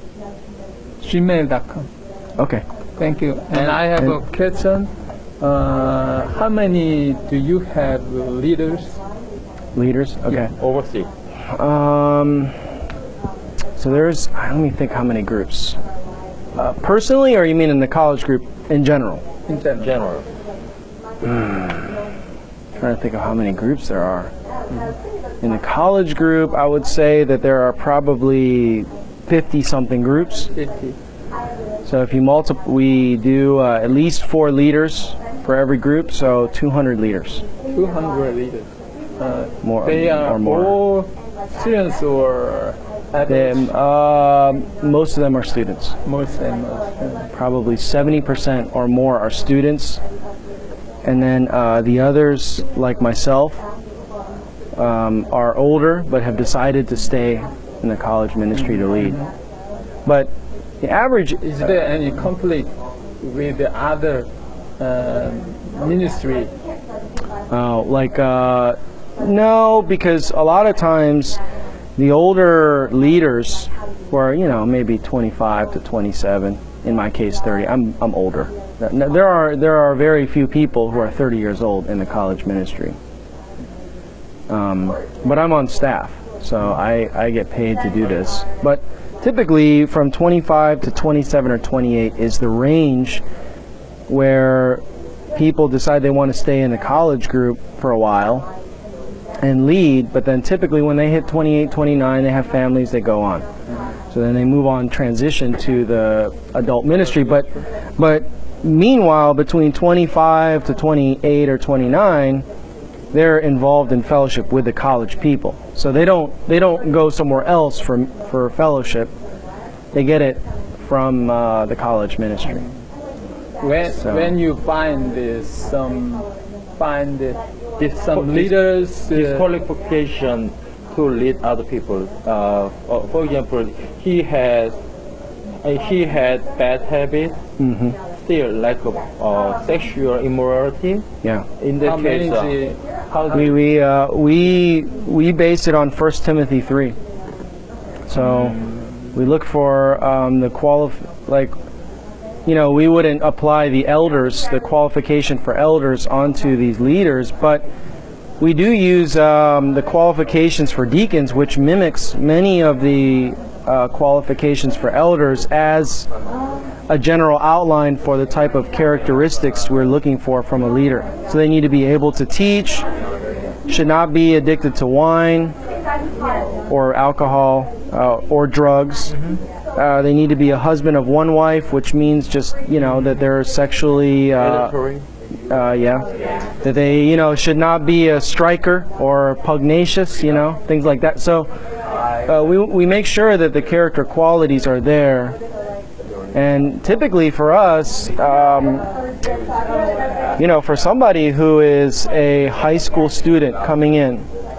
gmail dot com.
Okay.
Thank you. And I have a question. Uh, how many do you have leaders?
Leaders. Okay.
Overseas.
Um. So there's. Let me think. How many groups? Uh, personally, or you mean in the college group in general?
In general.
General.
Trying to think of how many groups there are. In the college group, I would say that there are probably fifty something groups.
fifty.
So if you multiply, we do uh, at least four leaders for every group, so two hundred leaders.
two hundred leaders. Uh,
More
they are
or more.
all students or
Them,
adults?
uh, most of them are students.
Most of them are students.
Probably seventy percent or more are students. And then uh, the others, like myself, um, are older but have decided to stay in the college ministry to lead. But the average
Is there any conflict with the other uh, ministry?
Uh, like, uh, no, because a lot of times the older leaders who are, you know, maybe twenty-five to twenty-seven, in my case thirty, I'm, I'm older. There are, there are very few people who are thirty years old in the college ministry. Um, but I'm on staff, so I, I get paid to do this. But typically from twenty-five to twenty-seven or twenty-eight is the range where people decide they want to stay in the college group for a while and lead, but then typically when they hit twenty-eight, twenty-nine, they have families, they go on. So then they move on, transition to the adult ministry. But, but meanwhile, between twenty-five to twenty-eight or twenty-nine, they're involved in fellowship with the college people. So they don't they don't go somewhere else for for fellowship. They get it from uh, the college ministry.
When
So-
when you find uh, some find uh, if some leaders uh,
Disqualification to lead other people. Uh, uh, for example, he has uh, he had bad habit,
hmm
still like uh, sexual immorality.
Yeah.
In
how
that
many
case, uh,
uh,
how do
We we uh, we we base it on First Timothy three. So we look for um, the qualif like you know we wouldn't apply the elders the qualification for elders onto these leaders, but we do use um, the qualifications for deacons, which mimics many of the uh, qualifications for elders as a general outline for the type of characteristics we're looking for from a leader. So they need to be able to teach, should not be addicted to wine or alcohol uh, or drugs. Uh, they need to be a husband of one wife, which means just, you know, that they're sexually, uh,
predatory?
uh, yeah, that they, you know, should not be a striker or pugnacious, you know, things like that. So uh, we, we make sure that the character qualities are there. And typically for us, um, you know, for somebody who is a high school student coming in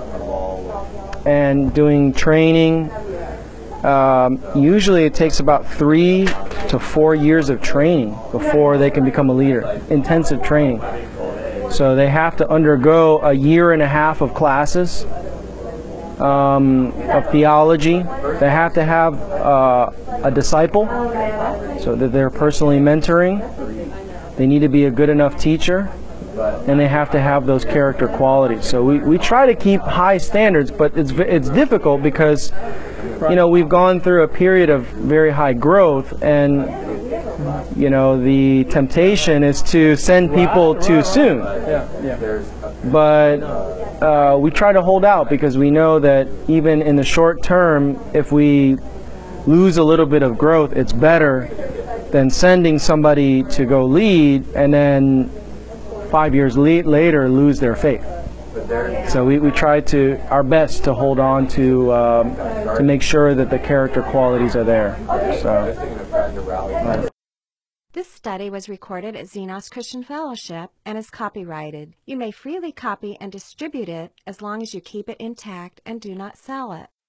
and doing training, um, usually it takes about three to four years of training before they can become a leader, intensive training. So they have to undergo a year and a half of classes um, of theology. They have to have uh, a disciple, so that they're personally mentoring. They need to be a good enough teacher, and they have to have those character qualities. So we, we try to keep high standards, but it's it's difficult because, you know, we've gone through a period of very high growth, and, you know, the temptation is to send people too soon.
yeah, yeah.
But uh, we try to hold out because we know that even in the short term, if we lose a little bit of growth, it's better than sending somebody to go lead and then five years le later lose their faith. So we, we try to our best to hold on to um, to make sure that the character qualities are there. So.
This study was recorded at Xenos Christian Fellowship and is copyrighted. You may freely copy and distribute it as long as you keep it intact and do not sell it.